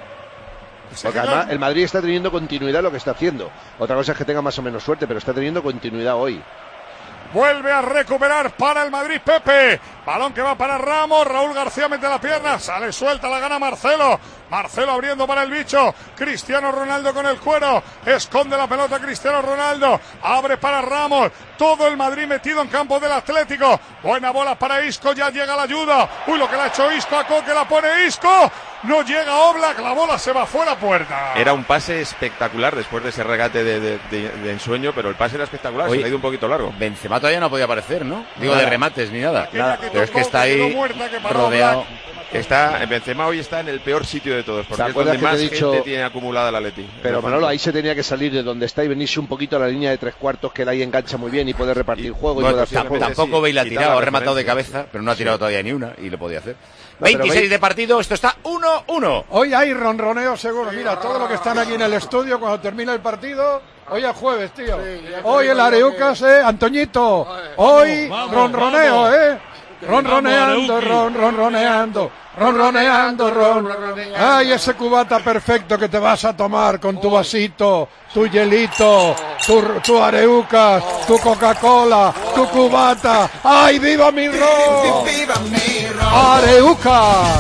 sí. Porque además el Madrid está teniendo continuidad en lo que está haciendo. Otra cosa es que tenga más o menos suerte, pero está teniendo continuidad hoy. Vuelve a recuperar para el Madrid Pepe. Balón que va para Ramos. Raúl García mete la pierna. Sale suelta, la gana Marcelo. Marcelo abriendo para el bicho. Cristiano Ronaldo con el cuero. Esconde la pelota Cristiano Ronaldo. Abre para Ramos. Todo el Madrid metido en campo del Atlético. Buena bola para Isco. Ya llega la ayuda. Uy, lo que le ha hecho Isco a Coque. La pone Isco. No llega Oblak. La bola se va fuera puerta. Era un pase espectacular después de ese regate de ensueño, pero el pase era espectacular. Oye, se le ha ido un poquito largo. Benzema todavía no podía aparecer, ¿no? Digo, Nada. de remates ni nada. Nada. Pero es que está ahí rodeado. Benzema hoy está en el peor sitio de todos, porque ¿Te es acuerdas donde que más te he dicho- gente tiene acumulada la Atleti. Pero Manolo, ahí se tenía que salir de donde está y venirse un poquito a la línea de 3/4, que él ahí engancha muy bien y puede repartir juego. Bueno, y puede hacer tampoco sí, Bale ha quitar tirado, la ha rematado de referencia. cabeza, pero no ha tirado todavía ni una y lo podía hacer. pero 26 Bale- de partido, esto está 1-1. Hoy hay ronroneo seguro. Mira, todos los que están aquí en el estudio cuando termina el partido. Hoy es jueves, tío. Hoy el Areucas, Antoñito. Hoy Vamos, ronroneo, vamos. Ronroneando, Vamos, ronroneando. Ronroneando. Ay, ese cubata perfecto que te vas a tomar con tu vasito, tu hielito, tu Areucas, tu Coca-Cola, tu cubata. ¡Ay, viva mi ron! Areucas.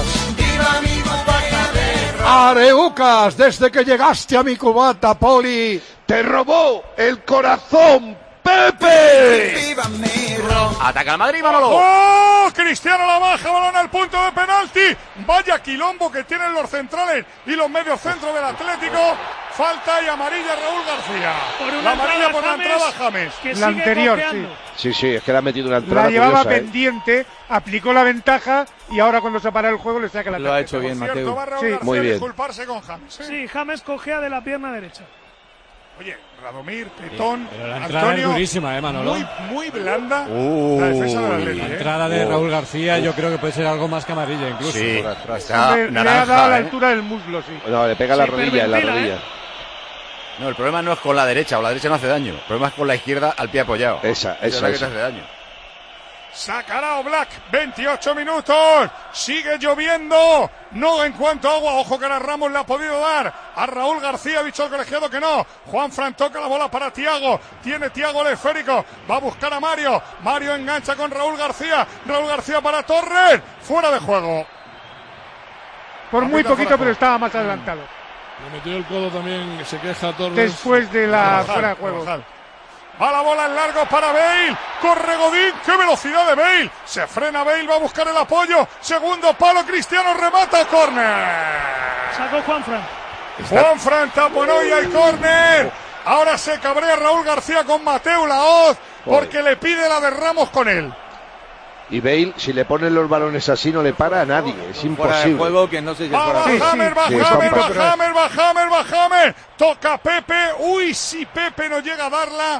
Areucas, desde que llegaste a mi cubata, Poli. ¡Te robó el corazón, Pepe! Ataca el Madrid, Manolo. ¡Oh! Cristiano la baja, balón al punto de penalti. Vaya quilombo que tienen los centrales y los medios centros del Atlético. Falta y amarilla Raúl García. Por una La amarilla entrada por la James, entrada James. que La sigue anterior, cojeando. Sí, es que le ha metido una entrada La llevaba curiosa, pendiente, aplicó la ventaja y ahora cuando se para el juego le saca la Lo ha tarjeta. hecho bien, Por cierto, Mateo. va Raúl Sí. García Muy a bien. disculparse con James. Sí, James cojea de la pierna derecha. Oye, Radomir, Petón, Pero la entrada Antonio, es durísima, Manolo. muy blanda la defensa del Atlético. La entrada de Raúl García yo creo que puede ser algo más que amarilla incluso. Sí, Le, está le ha naranja, dado a la ¿eh? altura del muslo, sí. No, le pega la Sí, rodilla, en la hiperventila, rodilla. No, el problema no es con la derecha, o la derecha no hace daño. El problema es con la izquierda al pie apoyado. Esa. es la que te hace daño. Sacará Oblak, 28 minutos, sigue lloviendo, no en cuanto a agua, ojo que ahora Ramos le ha podido dar a Raúl García, ha dicho el colegiado que no, Juan Fran toca la bola para Tiago, tiene Tiago el esférico, va a buscar a Mario, Mario engancha con Raúl García para Torres, fuera de juego. Por muy Apita poquito, fuera pero estaba más adelantado. Le metió el codo también, se queja Torres. Después de la Carvajal, fuera de juego. Carvajal. Va la bola en largo para Bale. Corre Godín. ¡Qué velocidad de Bale! Se frena Bale. Va a buscar el apoyo. Segundo palo. Cristiano remata. Córner. Sacó Juanfran. Juanfran taponó y hay córner. Ahora se cabrea Raúl García con Mateu Laoz porque le pide la de Ramos con él. Y Bale, si le ponen los balones así, no le para a nadie. Es imposible. Juego que no sé si es va Hammer. Toca Pepe. Uy, si Pepe no llega a darla.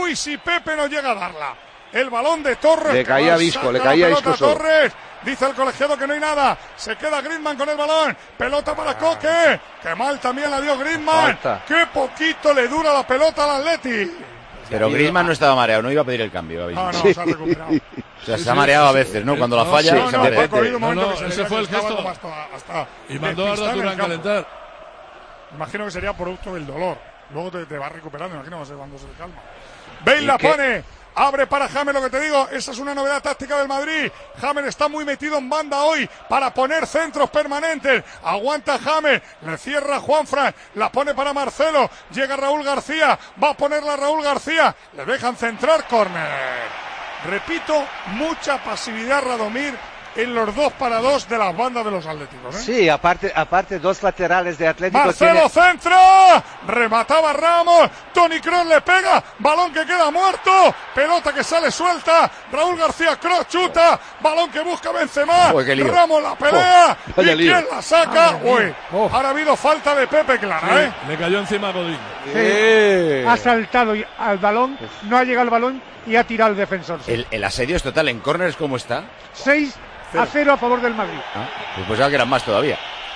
El balón de Torres. Le caía a Visco, Torres. Dice el colegiado que no hay nada. Se queda Griezmann con el balón. Pelota para Coque. Qué mal también la dio Griezmann. Qué poquito le dura la pelota al Atleti. Pero Griezmann no estaba mareado, no iba a pedir el cambio. No, se ha recuperado. O sea, se ha mareado a veces, ¿no? Cuando la falla, se marea. Ese fue el gesto. Y mandó a Arda Turán calentar. Imagino que sería producto del dolor. Luego te va recuperando, imagino que cuando se calma. Bale la pone. Abre para James, lo que te digo, esa es una novedad táctica del Madrid. James está muy metido en banda hoy para poner centros permanentes. Aguanta James, le cierra Juanfran, la pone para Marcelo. Llega Raúl García, va a ponerla Raúl García. Le dejan centrar, córner. Repito, mucha pasividad Radomir en los 2-2 de las bandas de los Atléticos, ¿eh? Sí, aparte dos laterales de Atlético. Marcelo centra, remataba Ramos, Toni Kroos le pega, balón que queda muerto, pelota que sale suelta, Raúl García Kroos chuta, balón que busca Benzema, Ramos la pelea, ¿y quién la saca? Ahora ha habido falta de Pepe clara, ¿eh? Le cayó encima a Godín. Ha saltado al balón, no ha llegado al balón y ha tirado al defensor. El asedio es total, en córneres, ¿cómo está? 6-0 a favor del Madrid. Pues pensaba que eran más todavía.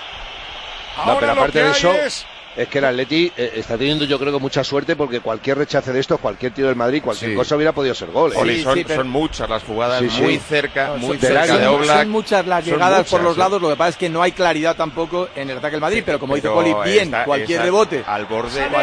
No, pero aparte de eso, es que el Atleti está teniendo, yo creo que mucha suerte, porque cualquier rechace de estos, cualquier tiro del Madrid, cualquier cosa hubiera podido ser gol. Son muchas las jugadas, muy cerca de Oblak. Son muchas las llegadas por los lados, lo que pasa es que no hay claridad tampoco en el ataque del Madrid, pero como dice Poli, bien, cualquier rebote. Al borde. El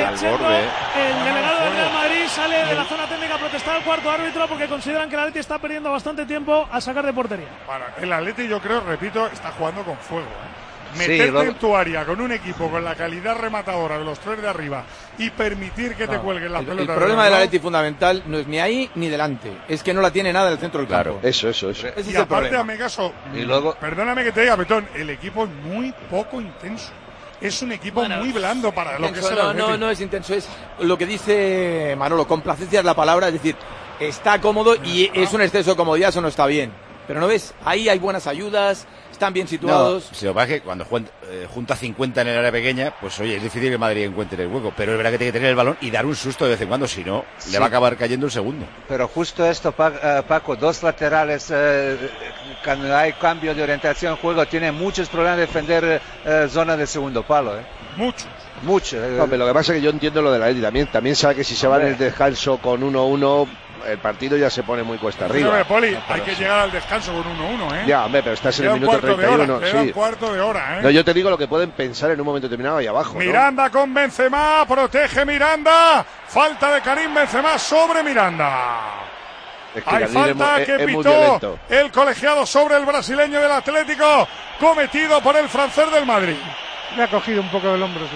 delegado del Real Madrid sale de la zona técnica a protestar al cuarto árbitro porque consideran que el Atleti está perdiendo bastante tiempo a sacar de portería. El Atleti, yo creo, repito, está jugando con fuego, Meterte en tu área con un equipo con la calidad rematadora de los tres de arriba y permitir que te cuelguen las pelotas. El problema del Atleti fundamental no es ni ahí ni delante, es que no la tiene nada en el centro del campo. Eso. Y aparte, Amegaso, perdóname que te diga, Petón, el equipo es muy poco intenso. Es un equipo muy blando para lo que es el Atleti. No es intenso, es lo que dice Manolo, complacencia es la palabra, es decir, está cómodo y es un exceso de comodidad, eso no está bien. Pero no ves, ahí hay buenas ayudas, están bien situados. Si lo que pasa es que cuando junta 50 en el área pequeña, pues oye, es difícil que Madrid encuentre el hueco, pero es verdad que tiene que tener el balón y dar un susto de vez en cuando, si no, le va a acabar cayendo el segundo. Pero justo esto, Paco, dos laterales, cuando hay cambio de orientación en juego, tienen muchos problemas de defender zona de segundo palo. Muchos. No, pero lo que pasa es que yo entiendo lo de la Atleti, también sabe que si se va en el descanso con 1-1, el partido ya se pone muy cuesta arriba. Poli, hay que llegar al descanso con 1-1, Ya, hombre, pero estás en el minuto 31. Un cuarto de hora, No, yo te digo lo que pueden pensar en un momento determinado ahí abajo. Miranda con Benzema, protege Miranda. Falta de Karim Benzema sobre Miranda. Es que hay falta que pitó el colegiado sobre el brasileño del Atlético, cometido por el francés del Madrid. Le ha cogido un poco del hombro, sí.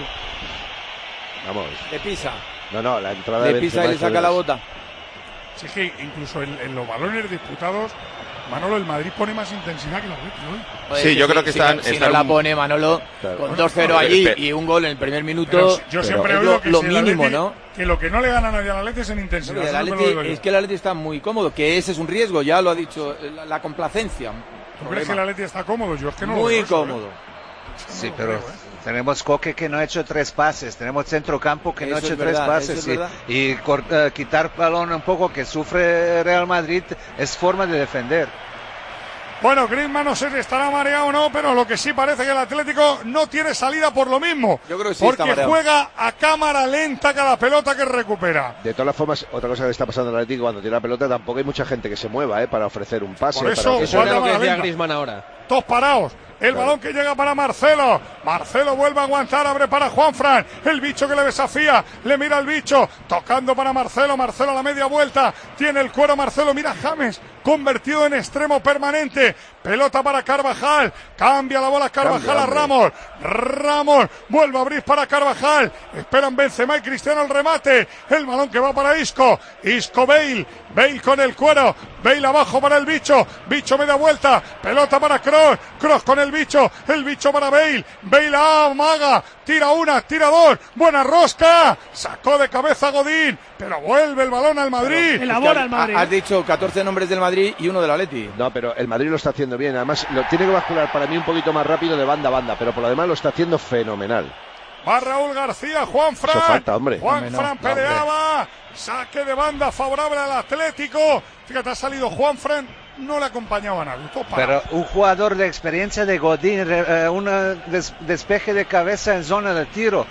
Vamos. Le pisa. No, la entrada de pisa y le saca la bota. Sí, es que incluso en los balones disputados, Manolo, el Madrid pone más intensidad que el Atlético hoy. Sí, yo creo que si no la pone Manolo con 2-0 allí y un gol en el primer minuto. Yo siempre he oído que lo mínimo, ¿no? Que lo que no le gana a nadie al Atlético es en intensidad. Es que el Atlético está muy cómodo, que ese es un riesgo, ya lo ha dicho, la complacencia. ¿Tú crees que el Atlético está cómodo? Yo es que no muy lo veo cómodo. Sí, pero tenemos Coque que no ha hecho 3 pases, tenemos centrocampo que no ha hecho 3 pases y quitar balón un poco que sufre Real Madrid es forma de defender. Bueno, Griezmann no sé si estará mareado o no, pero lo que sí parece que el Atlético no tiene salida por lo mismo. Yo creo que sí, porque juega a cámara lenta cada pelota que recupera. De todas formas, otra cosa que está pasando en el Atlético cuando tiene la pelota, tampoco hay mucha gente que se mueva para ofrecer un pase. Por eso es lo que decía Griezmann ahora. Todos parados. El balón que llega para Marcelo. Marcelo vuelve a aguantar, abre para Juanfran. El bicho que le desafía. Le mira al bicho. Tocando para Marcelo. Marcelo a la media vuelta. Tiene el cuero Marcelo. Mira James convertido en extremo permanente. Pelota para Carvajal, cambia la bola Carvajal a Ramos. Ramos vuelve a abrir para Carvajal. Esperan Benzema y Cristiano el remate. El balón que va para Isco. Isco Bale. Bale con el cuero. Bale abajo para el bicho. Bicho media vuelta. Pelota para Kroos. Kroos con el bicho. El bicho para Bale. Bale amaga. Tira una, tira dos. Buena rosca. Sacó de cabeza Godín. Pero vuelve el balón al Madrid. Elabora el Madrid. Has dicho 14 nombres del Madrid y uno del Atleti. No, pero el Madrid lo está haciendo bien. Además, lo tiene que bascular para mí un poquito más rápido de banda a banda. Pero por lo demás lo está haciendo fenomenal. Va Raúl García, Juanfran. Eso falta, hombre. Juanfran peleaba. Saque de banda favorable al Atlético. Fíjate, ha salido Juanfran. No le acompañaba a nadie. Pero un jugador de experiencia de Godín, un despeje de cabeza en zona de tiro.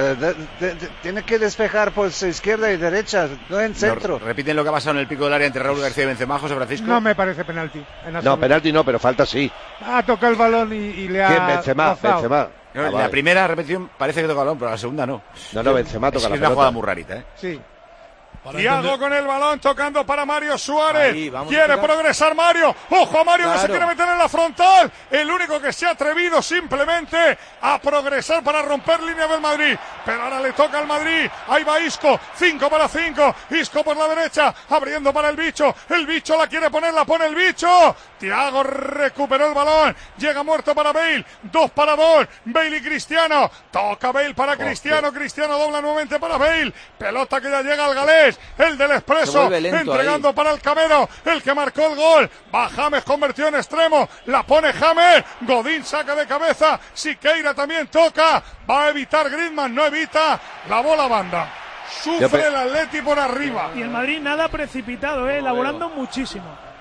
Tiene que despejar por izquierda y derecha, no en centro. ¿Repiten lo que ha pasado en el pico del área entre Raúl García y Benzema, José Francisco? No me parece penalti. No, penalti no, pero falta sí. Ha tocado el balón y le ha... ¿Quién? Benzema. La primera repetición parece que toca el balón, pero la segunda no. No, Benzema toca la pelota. Es una jugada muy rarita, ¿eh? Sí. Thiago con el balón tocando para Mario Suárez. Quiere progresar Mario. Ojo a Mario que se quiere meter en la frontal. El único que se ha atrevido simplemente a progresar para romper línea del Madrid. Pero ahora le toca al Madrid. Ahí va Isco. 5 para 5. Isco por la derecha. Abriendo para el bicho. El bicho la quiere poner. La pone el bicho. Thiago recuperó el balón. Llega muerto para Bale. 2 para 2. Bale y Cristiano. Toca Bale para Cristiano. Cristiano dobla nuevamente para Bale. Pelota que ya llega al galés. El del Expreso, entregando ahí para el Camero, el que marcó el gol. Va James, convertido en extremo, la pone James. Godín saca de cabeza. Siqueira también toca. Va a evitar Griezmann, no evita. La bola banda. Sufre el Atleti por arriba. Y el Madrid nada precipitado, elaborando muchísimo.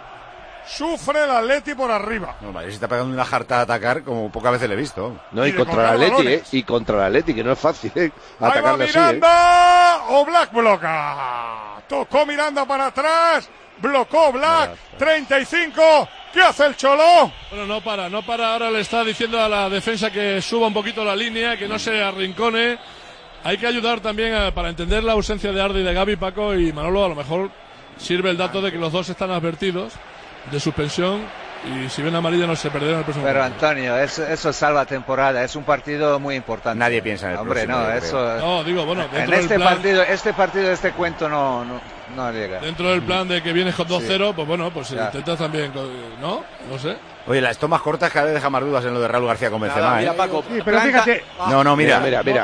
Sufre el Atleti por arriba. No, Madrid se está pegando una jarta a atacar como pocas veces le he visto. No, y contra el Atleti, y contra el Atleti, que no es fácil, atacarle así, Miranda, Oblak bloca. Tocó Miranda para atrás, blocó Oblak, 35. ¿Qué hace el Cholo? Bueno, no para. Ahora le está diciendo a la defensa que suba un poquito la línea, que no se arrincone. Hay que ayudar también para entender la ausencia de Arda y de Gavi, Paco y Manolo. A lo mejor sirve el dato de que los dos están advertidos de suspensión y si ven amarilla no se perderán el próximo pero partido. Antonio, eso salva temporada, es un partido muy importante. Nadie piensa en el próximo, no, eso no, digo, bueno, en este partido este cuento no llega. Dentro del plan de que vienes con 2-0, pues bueno, pues intentas también, ¿no? No sé. Oye, las tomas cortas cada vez deja más dudas en lo de Raúl García con Benzema, mira, Paco, sí, pero fíjate. Mira.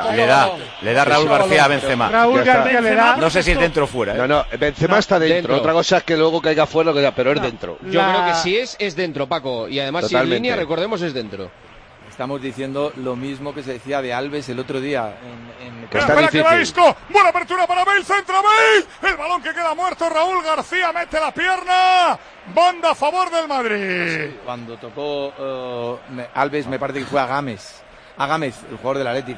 Le da Raúl García a Benzema. Raúl García le da. No sé si es dentro o fuera. No, Benzema está dentro. Otra cosa es que luego caiga fuera, pero es dentro. Yo creo que si es dentro, Paco. Y además si en línea, recordemos, es dentro. Estamos diciendo lo mismo que se decía de Alves el otro día. Espera que va Isco. Buena apertura para Bale. Centra Bale. El balón que queda muerto. Raúl García mete la pierna. Banda a favor del Madrid. Sí, cuando tocó Alves me parece que fue a Gámez. El jugador del Atlético.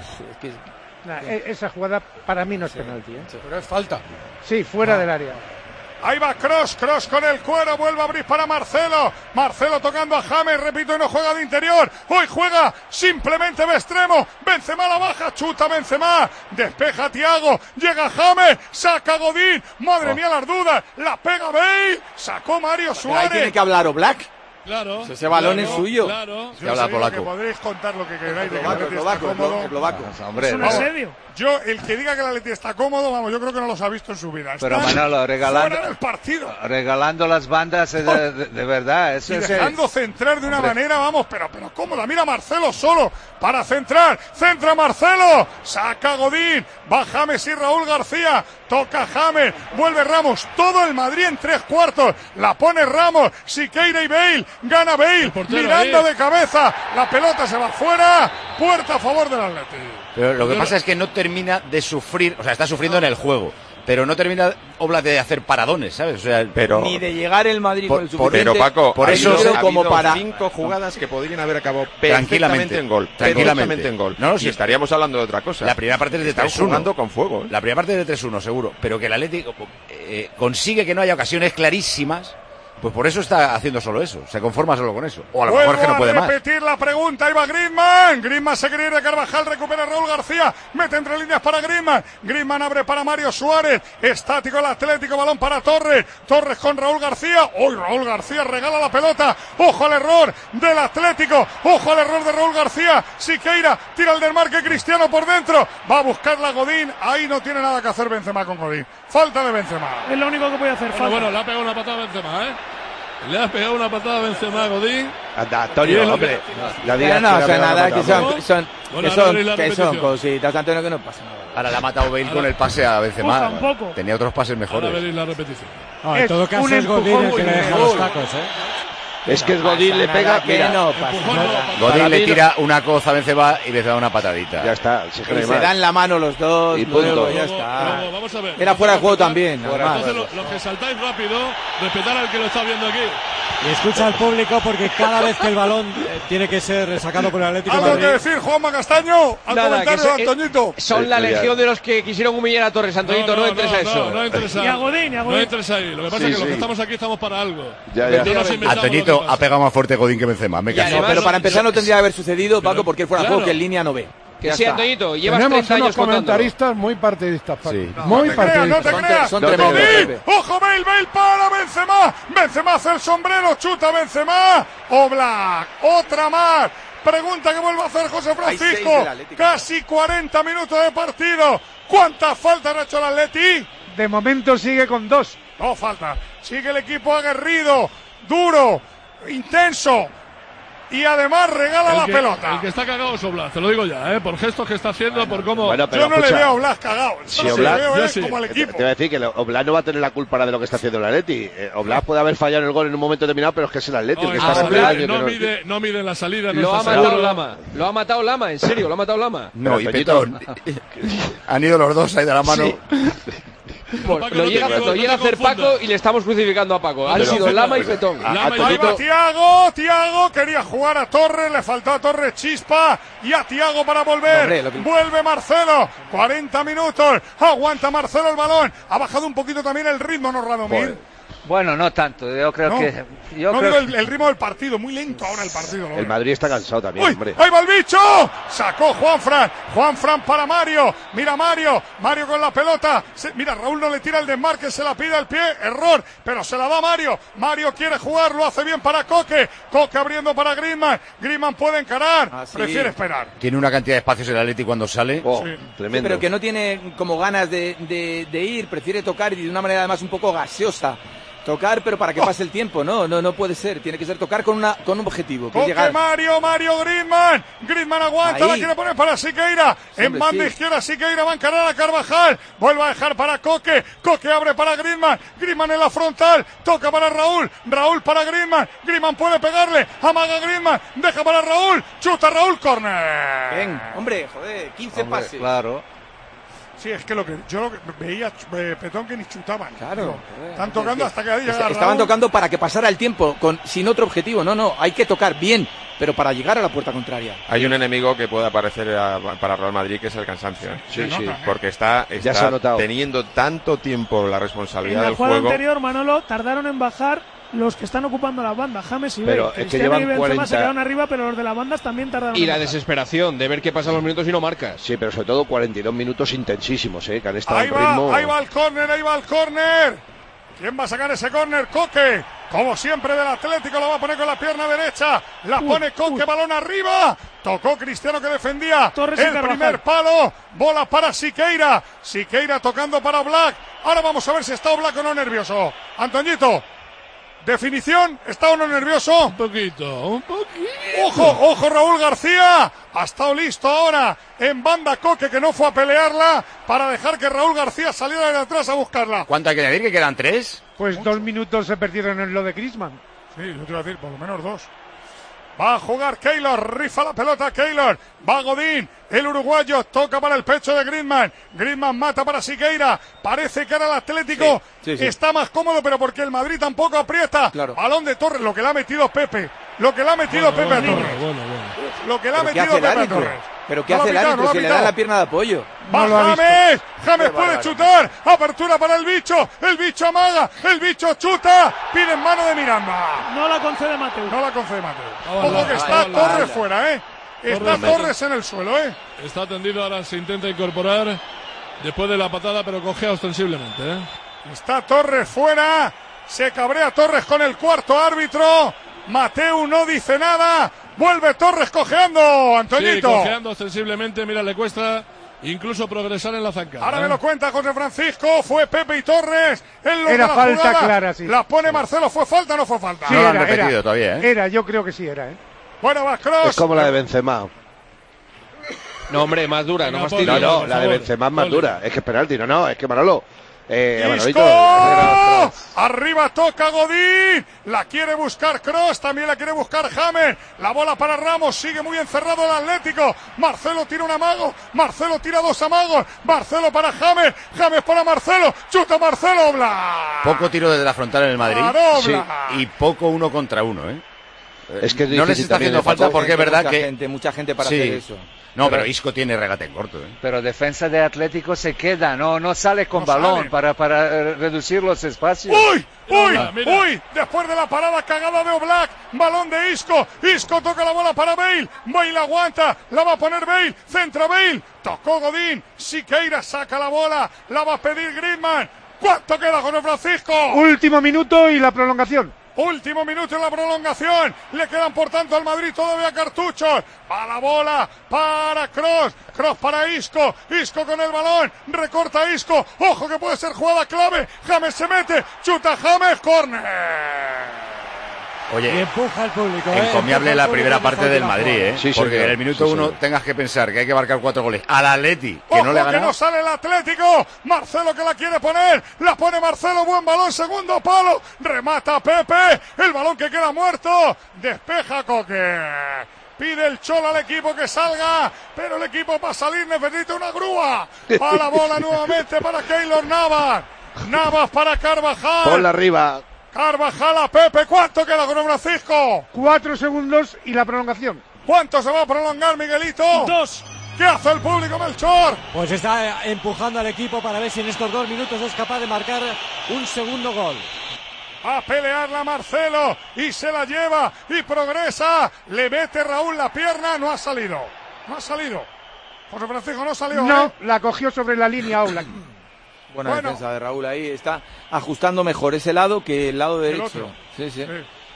Esa jugada para mí no es penalti. Pero es falta. Sí, fuera del área. Ahí va Kroos con el cuero, vuelve a abrir para Marcelo. Marcelo tocando a James, repito, y no juega de interior. Hoy juega simplemente de extremo. Benzema la baja, chuta Benzema. Despeja Thiago, llega James, saca Godín. Madre mía las dudas, la pega Bale. Sacó Mario Suárez. Ahí tiene que hablar Oblak. Claro. Ese balón es suyo. Claro. Se habla polaco. Que podréis contar lo que queráis. Eslovaco. Hombre, ¿Es un asedio? Yo, el que diga que el Atleti está cómodo, vamos, yo creo que no los ha visto en su vida. Pero Manolo, regalando las bandas de verdad. Y dejando centrar de una manera, vamos, pero cómoda. Mira Marcelo solo para centrar. Centra Marcelo. Saca Godín. Va James y Raúl García. Toca James. Vuelve Ramos. Todo el Madrid en 3/4. La pone Ramos. Siqueira y Bale. Gana Bale. Miranda de cabeza. La pelota se va fuera. Puerta a favor del Atleti. Pero lo que pasa es que no termina de sufrir, o sea, está sufriendo en el juego, pero no termina Oblak de hacer paradones, ¿sabes? O sea, ni de llegar el Madrid con el suficiente. Pero Paco, por eso como para 5 jugadas que podrían haber acabado perfectamente en gol. Tranquilamente en gol. No, si estaríamos hablando de otra cosa. La primera parte es de 3-1. Jugando con fuego. La primera parte es de 3-1, seguro. Pero que el Atlético consigue que no haya ocasiones clarísimas Pues por eso está haciendo solo eso, se conforma solo con eso. O a lo mejor es que no puede más. Repetir la pregunta, ahí va Griezmann. Griezmann se quiere ir de Carvajal, recupera Raúl García, mete entre líneas para Griezmann. Griezmann abre para Mario Suárez, estático el Atlético, balón para Torres. Torres con Raúl García. Hoy Raúl García regala la pelota. Ojo al error del Atlético, ojo al error de Raúl García. Siqueira tira el desmarque, Cristiano por dentro. Va a buscarla Godín, ahí no tiene nada que hacer Benzema con Godín. Falta de Benzema. Es lo único que puede hacer. Bueno, le ha pegado una patada a Benzema, Le ha pegado una patada a Benzema a Godín. Anda, Antonio, hombre. No, nada, que son cositas, Antonio, que no pasa nada. Ahora le ha matado Bale con el pase a Benzema. Tampoco. Tenía otros pases mejores. Ahora veréis la repetición. No, en todo caso es Godín el que le deja los tacos, Es que Godín le pega. Mira, Godín le tira una cosa a Benzema y le da una patadita. Ya está. Se dan la mano los dos y punto. Ya está. Vamos a ver. Era fuera de juego también. Entonces, los que saltáis rápido, respetar al que lo está viendo aquí. Y escucha al público porque cada vez que el balón tiene que ser sacado por el Atlético de ¿Algo Madrid. que decir, Juanma Castaño? Al comentario de Antoñito. Son la legión de los que quisieron humillar a Torres, Antoñito, no entres a eso. No entres ahí. Y a Godín. No entres ahí. Lo que pasa es que los que estamos aquí estamos para algo. Antoñito ha pegado más fuerte Godín que Benzema. Pero para empezar no tendría que haber sucedido, Paco, porque él fuera de juego que en línea no ve. Sí, Antoñito, llevas Tenemos 30 años unos comentaristas muy partidistas, Paco. Sí. Muy partidistas. No te creas. Godín, ojo, Bale para Benzema. Benzema hace el sombrero, chuta Benzema. Oblak, otra más. Pregunta que vuelve a hacer José Francisco. Casi 40 minutos de partido. ¿Cuántas faltas ha hecho el Atleti? De momento sigue con 2. No falta. Sigue el equipo aguerrido, duro, intenso. Y además regala la pelota. El que está cagado es Oblak, te lo digo ya, por gestos que está haciendo, por cómo... Bueno, yo no le veo a Oblak cagado. Si Oblak, como el equipo. Te voy a decir que Oblak no va a tener la culpa ahora de lo que está haciendo el Atleti. Oblak puede haber fallado en el gol en un momento determinado, pero es que es el Atleti el que está no mide la salida. Lo ha matado Lama. Lo ha matado Lama, en serio, lo ha matado Lama. No, y Petón. Han ido los dos ahí de la mano. Sí. Lo llega a hacer Paco y le estamos crucificando a Paco. Han sido Lama y Petón. Ahí va Thiago quería jugar a Torres, le faltó a Torres chispa y a Thiago para volver. Vuelve Marcelo, 40 minutos, aguanta Marcelo el balón, ha bajado un poquito también el ritmo, ¿no, Radomir? Bueno, no tanto, yo creo que... Digo el ritmo del partido, muy lento ahora el partido. El Madrid está cansado también, hombre. ¡Ahí va el bicho! Sacó Juanfran para Mario. Mira Mario con la pelota. Mira, Raúl no le tira el desmarque, se la pide al pie, error, pero se la da Mario. Mario quiere jugar, lo hace bien para Coque abriendo para Griezmann. Griezmann puede encarar, prefiere esperar. Tiene una cantidad de espacios el Atleti cuando sale. Tremendo. Sí, pero que no tiene como ganas de ir, prefiere tocar y de una manera además un poco gaseosa. Tocar, pero para que pase el tiempo, no puede ser. Tiene que ser tocar con un objetivo. Que llegar. Mario, Griezmann aguanta, la quiere poner para Siqueira. En banda izquierda Siqueira va a encarar a Carvajal. Vuelve a dejar para Coque abre para Griezmann en la frontal. Toca para Raúl para Griezmann puede pegarle. Amaga Griezmann, deja para Raúl. Chuta Raúl, córner. Bien, hombre, 15 pases. Claro. Sí, es que yo veía Petón que ni chutaban. Claro. Están tocando hasta que llega estaban tocando para que pasara el tiempo sin otro objetivo. No, hay que tocar bien, pero para llegar a la puerta contraria. Hay un enemigo que puede aparecer para Real Madrid, que es el cansancio. Sí. Porque está teniendo tanto tiempo la responsabilidad del juego. En la jugada anterior, Manolo, tardaron en bajar los que están ocupando la banda, James y Bale. Pero es que llevan y Benzema 40... se quedaron arriba, pero los de las bandas también tardaron. Y la desesperación de ver que pasan los minutos y no marcas. Sí, pero sobre todo 42 minutos intensísimos, que han estado ahí en ritmo. Ahí va el córner. ¿Quién va a sacar ese córner? Coque. Como siempre del Atlético, lo va a poner con la pierna derecha. La pone Coque, balón arriba. Tocó Cristiano que defendía Torres el primer palo. Bola para Siqueira. Siqueira tocando para Oblak. Ahora vamos a ver si está Oblak o no nervioso. Antoñito. Definición, ¿está uno nervioso? Un poquito. Ojo, Raúl García. Ha estado listo ahora en banda Coque, que no fue a pelearla, para dejar que Raúl García saliera de atrás a buscarla. ¿Cuánto hay que añadir? ¿Que quedan 3? Pues 2 minutos se perdieron en lo de Griezmann. Sí, yo te iba a decir, por lo menos 2. Va a jugar Keylor, rifa la pelota Keylor, va Godín, el uruguayo, toca para el pecho de Griezmann mata para Siqueira, parece que ahora el Atlético está más cómodo, pero porque el Madrid tampoco aprieta. Claro. Balón de Torres, lo que le ha metido Pepe lo que le ha metido Pepe a Torres. Lo que le ha metido Pepe a Torres. ¿Pero qué hace el árbitro si le da la pierna de apoyo? ¡Va James! ¡James puede chutar! ¡Apertura para el bicho! ¡El bicho amaga! ¡El bicho chuta! Pide mano de Miranda. No la concede Mateu. No la concede Mateu. Ojo que está Torres fuera, ¿eh? Está Torres en el suelo, ¿eh? Está tendido, ahora se intenta incorporar después de la patada, pero cojea ostensiblemente, ¿eh? Está Torres fuera. Se cabrea Torres con el cuarto árbitro. Mateu no dice nada. Vuelve Torres cojeando, Antoñito. Sí, cojeando ostensiblemente, mira, le cuesta incluso progresar en la zancada. Ahora me lo cuenta José Francisco, fue Pepe y Torres en lo Era de la falta jugada. clara, sí. La pone Marcelo, ¿fue falta o no fue falta? Sí, no lo han era, repetido todavía, ¿eh? Era, yo creo que sí era, ¿eh? Bueno, va Kroos. Es como la de Benzema. No, hombre, más dura, no fastidies. No, no, la de Benzema es más dura. Es que es penalti, no, es que Manolo. Isco, arriba toca Godín, la quiere buscar Kroos, también la quiere buscar James, la bola para Ramos, sigue muy encerrado el Atlético, Marcelo tira un amago, Marcelo tira dos amagos, Marcelo para James, James para Marcelo, chuta Marcelo, bla. Poco tiro desde la frontal en el Madrid, sí, y poco 1 contra 1, ¿eh? Es que no les está haciendo falta porque es verdad que mucha gente para hacer eso. No, pero Isco tiene regate en corto, ¿eh? Pero defensa de Atlético se queda, no sale con balón para reducir los espacios. ¡Uy! Después de la parada cagada de Oblak, balón de Isco. Isco toca la bola para Bale. Bale aguanta, la va a poner Bale. Centra Bale. Tocó Godín. Siqueira saca la bola. La va a pedir Griezmann. ¿Cuánto queda, José Francisco? Último minuto y la prolongación. Último minuto en la prolongación. Le quedan por tanto al Madrid todavía cartuchos. Va la bola para Kroos. Kroos para Isco. Isco con el balón. Recorta Isco. Ojo que puede ser jugada clave. James se mete. Chuta James. Córner. Oye, y empuja al público. Encomiable la primera parte del Madrid, ¿eh? Sí, porque señor. en el minuto 1 tengas que pensar que hay que marcar 4 goles al Atleti, que no le ha Ojo que ganado. no sale el Atlético. Marcelo que la quiere poner. La pone Marcelo. Buen balón. Segundo palo. Remata Pepe. El balón que queda muerto. Despeja Coque. Pide el Cholo al equipo que salga, pero el equipo para salir necesita una grúa. Va la bola nuevamente para Keylor Navas. Navas para Carvajal. Ponla arriba. Carvajal a Pepe. ¿Cuánto queda con Francisco? 4 segundos y la prolongación. ¿Cuánto se va a prolongar, Miguelito? 2. ¿Qué hace el público, Melchor? Pues está empujando al equipo para ver si en estos 2 minutos es capaz de marcar un segundo gol. A pelearla Marcelo y se la lleva y progresa. Le mete Raúl la pierna. No ha salido. José Francisco no salió. No, la cogió sobre la línea Oblak. Buena defensa de Raúl ahí. Está ajustando mejor ese lado que el lado derecho. Otro. Sí.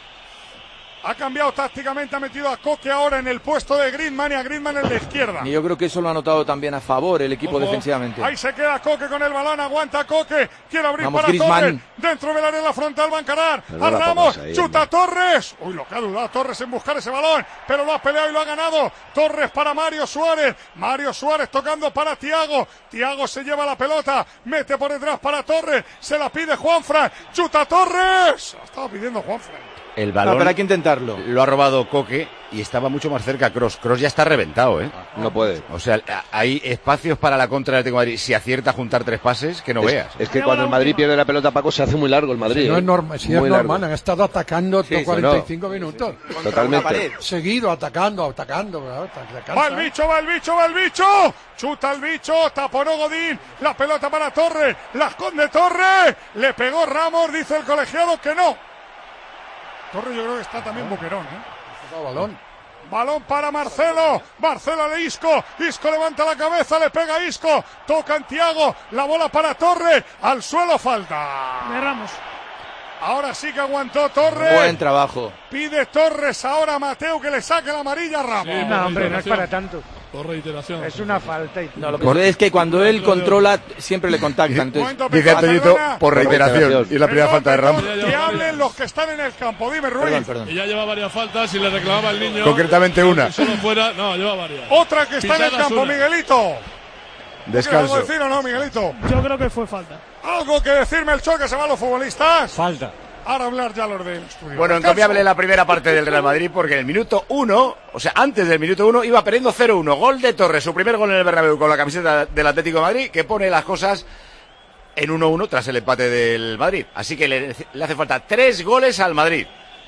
Ha cambiado tácticamente, ha metido a Coque ahora en el puesto de Griezmann y a Griezmann en la izquierda. Y yo creo que eso lo ha notado también a favor el equipo defensivamente. Ahí se queda Coque con el balón, aguanta Coque, quiere abrir Vamos, para Griezmann. Torres, dentro del área de la frontal va a encarar Pero a no la Ramos, pongas ahí, chuta hombre. Torres. Uy, lo que ha dudado Torres en buscar ese balón, pero lo ha peleado y lo ha ganado. Torres para Mario Suárez tocando para Thiago. Thiago se lleva la pelota, mete por detrás para Torres, se la pide Juanfran, chuta Torres. La estaba pidiendo Juanfran. El balón pero hay que intentarlo. Lo ha robado Coque y estaba mucho más cerca Kroos. Kroos ya está reventado, ¿eh? No puede. O sea, hay espacios para la contra del Atlético de Madrid. Si acierta a juntar 3 pases, que no veas. Es que cuando el Madrid pierde la pelota, Paco, se hace muy largo el Madrid. No es normal, si es Muy normal, largo. han estado atacando Sí, 45 minutos. Totalmente. Seguido atacando. Va el bicho. Chuta el bicho, taponó Godín. La pelota para Torres. La esconde Torres. Le pegó Ramos, dice el colegiado que no. Torres yo creo que está también boquerón, ¿eh? Balón para Marcelo. Marcelo de Isco. Isco levanta la cabeza, le pega a Isco. Toca en Thiago. La bola para Torres. Al suelo falta. De Ramos. Ahora sí que aguantó Torres. Buen trabajo. Pide Torres ahora a Mateu que le saque la amarilla a Ramos. Sí, No, hombre, no es para tanto. Por reiteración. Es una falta. No, lo que sucede es que cuando él controla, siempre le contactan. Entonces, Dice Antoñito por reiteración. Y la primera Perdón, falta de Ramos. Que hablen los que están en el campo. Dime, Ruiz. perdón. Y ya lleva varias faltas y le reclamaba el niño. Concretamente una. Que solo fuera. No, lleva varias. Otra que está en el Pitadas campo, una. Miguelito. Descanso. ¿Algo decir o no, Miguelito? Yo creo que fue falta. Algo que decirme el choque, se van los futbolistas. Falta. Ahora hablar ya los del estudio. Bueno, encomiable la primera parte del Real Madrid porque en el minuto 1, o sea, antes del minuto 1, iba perdiendo 0-1. Gol de Torres, su primer gol en el Bernabéu con la camiseta del Atlético de Madrid, que pone las cosas en 1-1 tras el empate del Madrid. Así que le hace falta 3 goles al Madrid.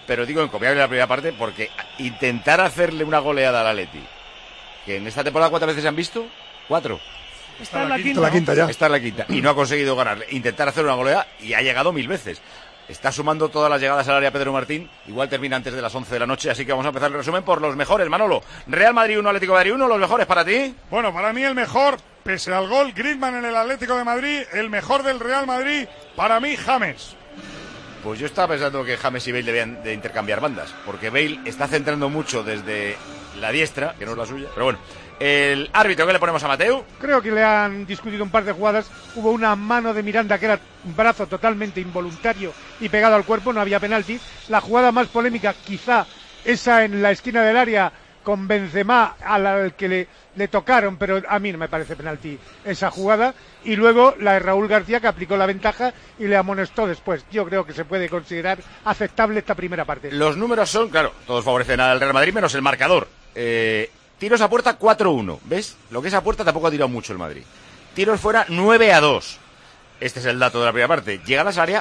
pero digo encomiable la primera parte, porque intentar hacerle una goleada al Atleti, que en esta temporada ¿cuántas veces se han visto? 4. Está en la quinta ya. Está en la quinta y no ha conseguido ganarle. Intentar hacer una goleada y ha llegado 1000 veces. Está sumando todas las llegadas al área Pedro Martín. Igual termina antes de las 11 de la noche, así que vamos a empezar el resumen por los mejores. Manolo, Real Madrid 1, Atlético de Madrid 1, los mejores para ti. Bueno, para mí el mejor, pese al gol, Griezmann en el Atlético de Madrid. El mejor del Real Madrid, para mí, James. Pues yo estaba pensando que James y Bale debían de intercambiar bandas, porque Bale está centrando mucho desde la diestra, que no es la suya, pero bueno. El árbitro, ¿qué le ponemos a Mateu? Creo que le han discutido un par de jugadas. Hubo una mano de Miranda que era un brazo totalmente involuntario y pegado al cuerpo, no había penalti. La jugada más polémica, quizá esa en la esquina del área con Benzema, al que le tocaron, pero a mí no me parece penalti esa jugada. Y luego la de Raúl García, que aplicó la ventaja y le amonestó después. Yo creo que se puede considerar aceptable esta primera parte. Los números son, claro, todos favorecen al Real Madrid menos el marcador. Tiros a puerta 4-1, ¿ves? Lo que es a puerta tampoco ha tirado mucho el Madrid. Tiros fuera 9-2. Este es el dato de la primera parte. Llegadas al área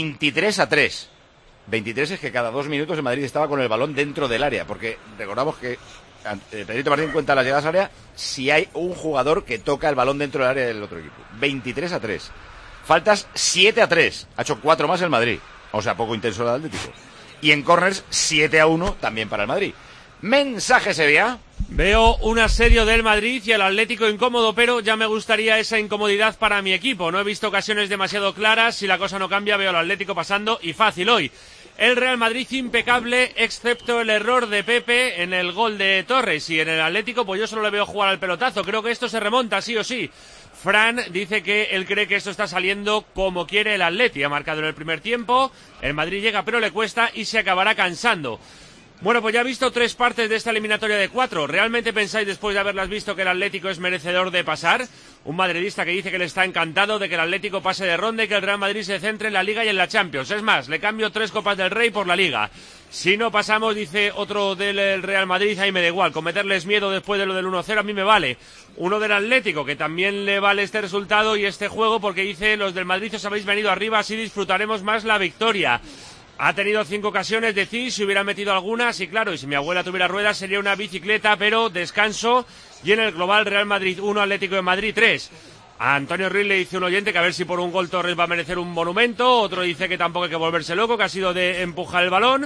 23-3. 23 es que cada 2 minutos el Madrid estaba con el balón dentro del área, porque recordamos que Pedrito Martín cuenta las llegadas al área si hay un jugador que toca el balón dentro del área del otro equipo. 23-3. Faltas 7-3. Ha hecho 4 más el Madrid. O sea, poco intenso el Atlético. Y en corners 7-1 también para el Madrid. Mensaje Sevilla. Veo un asedio del Madrid y el Atlético incómodo, pero ya me gustaría esa incomodidad para mi equipo. No he visto ocasiones demasiado claras. Si la cosa no cambia, veo al Atlético pasando y fácil hoy. El Real Madrid impecable, excepto el error de Pepe en el gol de Torres. Y en el Atlético, pues yo solo le veo jugar al pelotazo. Creo que esto se remonta, sí o sí. Fran dice que él cree que esto está saliendo como quiere el Atleti. Ha marcado en el primer tiempo. El Madrid llega, pero le cuesta y se acabará cansando. Bueno, pues ya he visto 3 partes de esta eliminatoria de 4. ¿Realmente pensáis, después de haberlas visto, que el Atlético es merecedor de pasar? Un madridista que dice que le está encantado de que el Atlético pase de ronda y que el Real Madrid se centre en la Liga y en la Champions. Es más, le cambio 3 Copas del Rey por la Liga. Si no pasamos, dice otro del Real Madrid, ahí me da igual. Con meterles miedo después de lo del 1-0 a mí me vale. Uno del Atlético, que también le vale este resultado y este juego, porque dice, los del Madrid os habéis venido arriba, así disfrutaremos más la victoria. Ha tenido 5 ocasiones, decís, si hubiera metido algunas, y claro, y si mi abuela tuviera ruedas sería una bicicleta, pero descanso. Y en el global, Real Madrid 1, Atlético de Madrid 3. A Antonio Ruiz le dice un oyente que a ver si por un gol Torres va a merecer un monumento. Otro dice que tampoco hay que volverse loco, que ha sido de empujar el balón.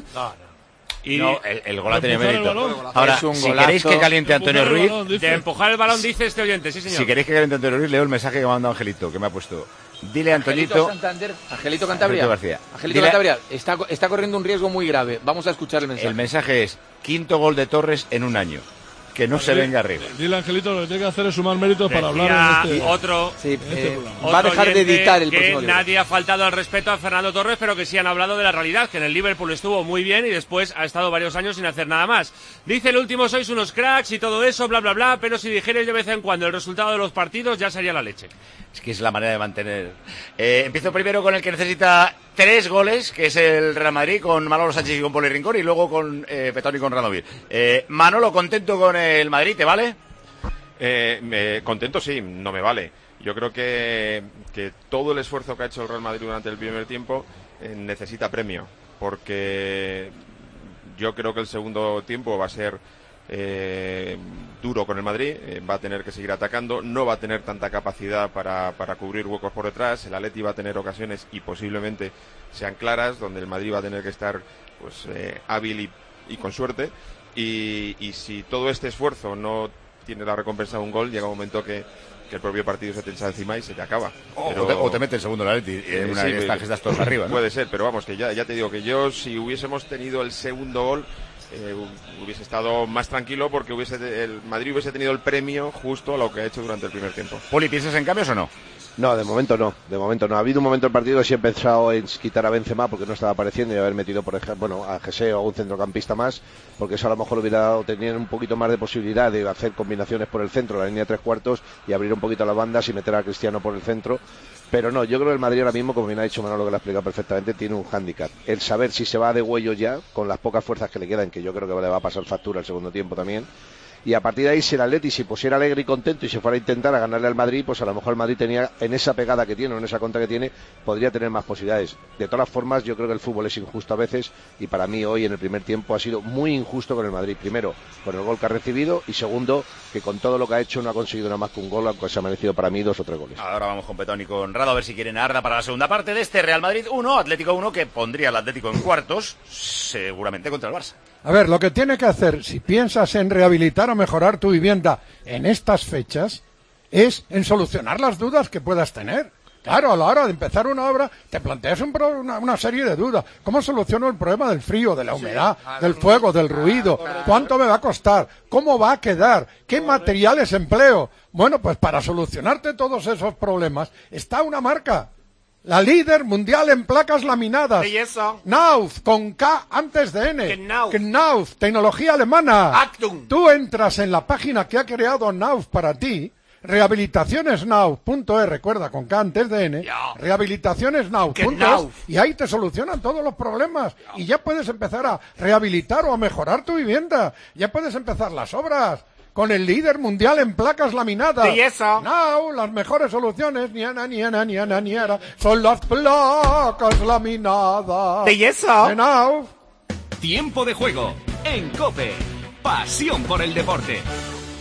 Y no, el gol ha tenido mérito. Ahora, si queréis que caliente Antonio Ruiz... De empujar el balón, dice este oyente, sí señor. Si queréis que caliente Antonio Ruiz, leo el mensaje que me ha mandado Angelito, que me ha puesto... Dile a Antonito... Angelito Cantabria. Angelito Cantabria, está corriendo un riesgo muy grave. Vamos a escuchar el mensaje. El mensaje es, 5º gol de Torres en un año. Que no se venga arriba. Dile, Angelito, lo que tiene que hacer es sumar méritos para hablar en este... Otro, va a dejar de editar el próximo que nadie ha faltado al respeto a Fernando Torres, pero que sí han hablado de la realidad, que en el Liverpool estuvo muy bien y después ha estado varios años sin hacer nada más. Dice el último, sois unos cracks y todo eso, bla, bla, bla, pero si dijerais de vez en cuando el resultado de los partidos, ya sería la leche. Es que es la manera de mantener. Empiezo primero con el que necesita 3 goles, que es el Real Madrid, con Manolo Sánchez y con Poli Rincón, y luego con Petón y con Radomir. Manolo, ¿contento con el Madrid? ¿Te vale? Contento sí, no me vale. Yo creo que todo el esfuerzo que ha hecho el Real Madrid durante el primer tiempo necesita premio, porque yo creo que el segundo tiempo va a ser duro con el Madrid, va a tener que seguir atacando, no va a tener tanta capacidad para cubrir huecos por detrás. El Atleti va a tener ocasiones y posiblemente sean claras, donde el Madrid va a tener que estar pues hábil y con suerte, y si todo este esfuerzo no tiene la recompensa de un gol, llega un momento que el propio partido se te echa encima y se te acaba. O te mete el segundo el Atleti en una de estas que estás todos arriba, ¿no? Puede ser, pero vamos, que ya te digo que yo, si hubiésemos tenido el segundo gol, hubiese estado más tranquilo, porque el Madrid hubiese tenido el premio justo a lo que ha hecho durante el primer tiempo. Poli, ¿piensas en cambios o no? No, de momento no. Ha habido un momento del partido que sí he pensado en quitar a Benzema porque no estaba apareciendo, y haber metido, por ejemplo, a José o a un centrocampista más, porque eso a lo mejor hubiera dado, tenían un poquito más de posibilidad de hacer combinaciones por el centro, la línea de 3/4, y abrir un poquito las bandas y meter a Cristiano por el centro. Pero no, yo creo que el Madrid ahora mismo, como bien ha dicho Manolo, que lo ha explicado perfectamente, tiene un hándicap. El saber si se va de huello ya, con las pocas fuerzas que le quedan, que yo creo que le va a pasar factura el segundo tiempo también, y a partir de ahí si el Atleti se pusiera alegre y contento y se fuera a intentar a ganarle al Madrid, pues a lo mejor el Madrid tenía, en esa pegada que tiene o en esa contra que tiene, podría tener más posibilidades. De todas formas, yo creo que el fútbol es injusto a veces, y para mí hoy en el primer tiempo ha sido muy injusto con el Madrid. Primero, con el gol que ha recibido, y segundo, que con todo lo que ha hecho no ha conseguido nada más que un gol, aunque se ha merecido para mí 2 o 3 goles. Ahora vamos con Petón y con Rado, a ver si quieren a Arda para la segunda parte de este Real Madrid 1, Atlético 1, que pondría al Atlético en cuartos, seguramente contra el Barça. A ver, lo que tiene que hacer, si piensas en rehabilitar o mejorar tu vivienda en estas fechas, es en solucionar las dudas que puedas tener. Claro, a la hora de empezar una obra, te planteas una serie de dudas. ¿Cómo soluciono el problema del frío, de la humedad, del fuego, del ruido? ¿Cuánto me va a costar? ¿Cómo va a quedar? ¿Qué materiales empleo? Bueno, pues para solucionarte todos esos problemas está una marca. La líder mundial en placas laminadas. Knauf, con K antes de N. Knauf, tecnología alemana. Achtung. Tú entras en la página que ha creado Knauf para ti, rehabilitacionesknauf.es, recuerda, con K antes de N, rehabilitacionesknauf.es, y ahí te solucionan todos los problemas. Y ya puedes empezar a rehabilitar o a mejorar tu vivienda. Ya puedes empezar las obras. Con el líder mundial en placas laminadas. No, las mejores soluciones, son las placas laminadas. ¡Belleza! Tiempo de juego en COPE. Pasión por el deporte.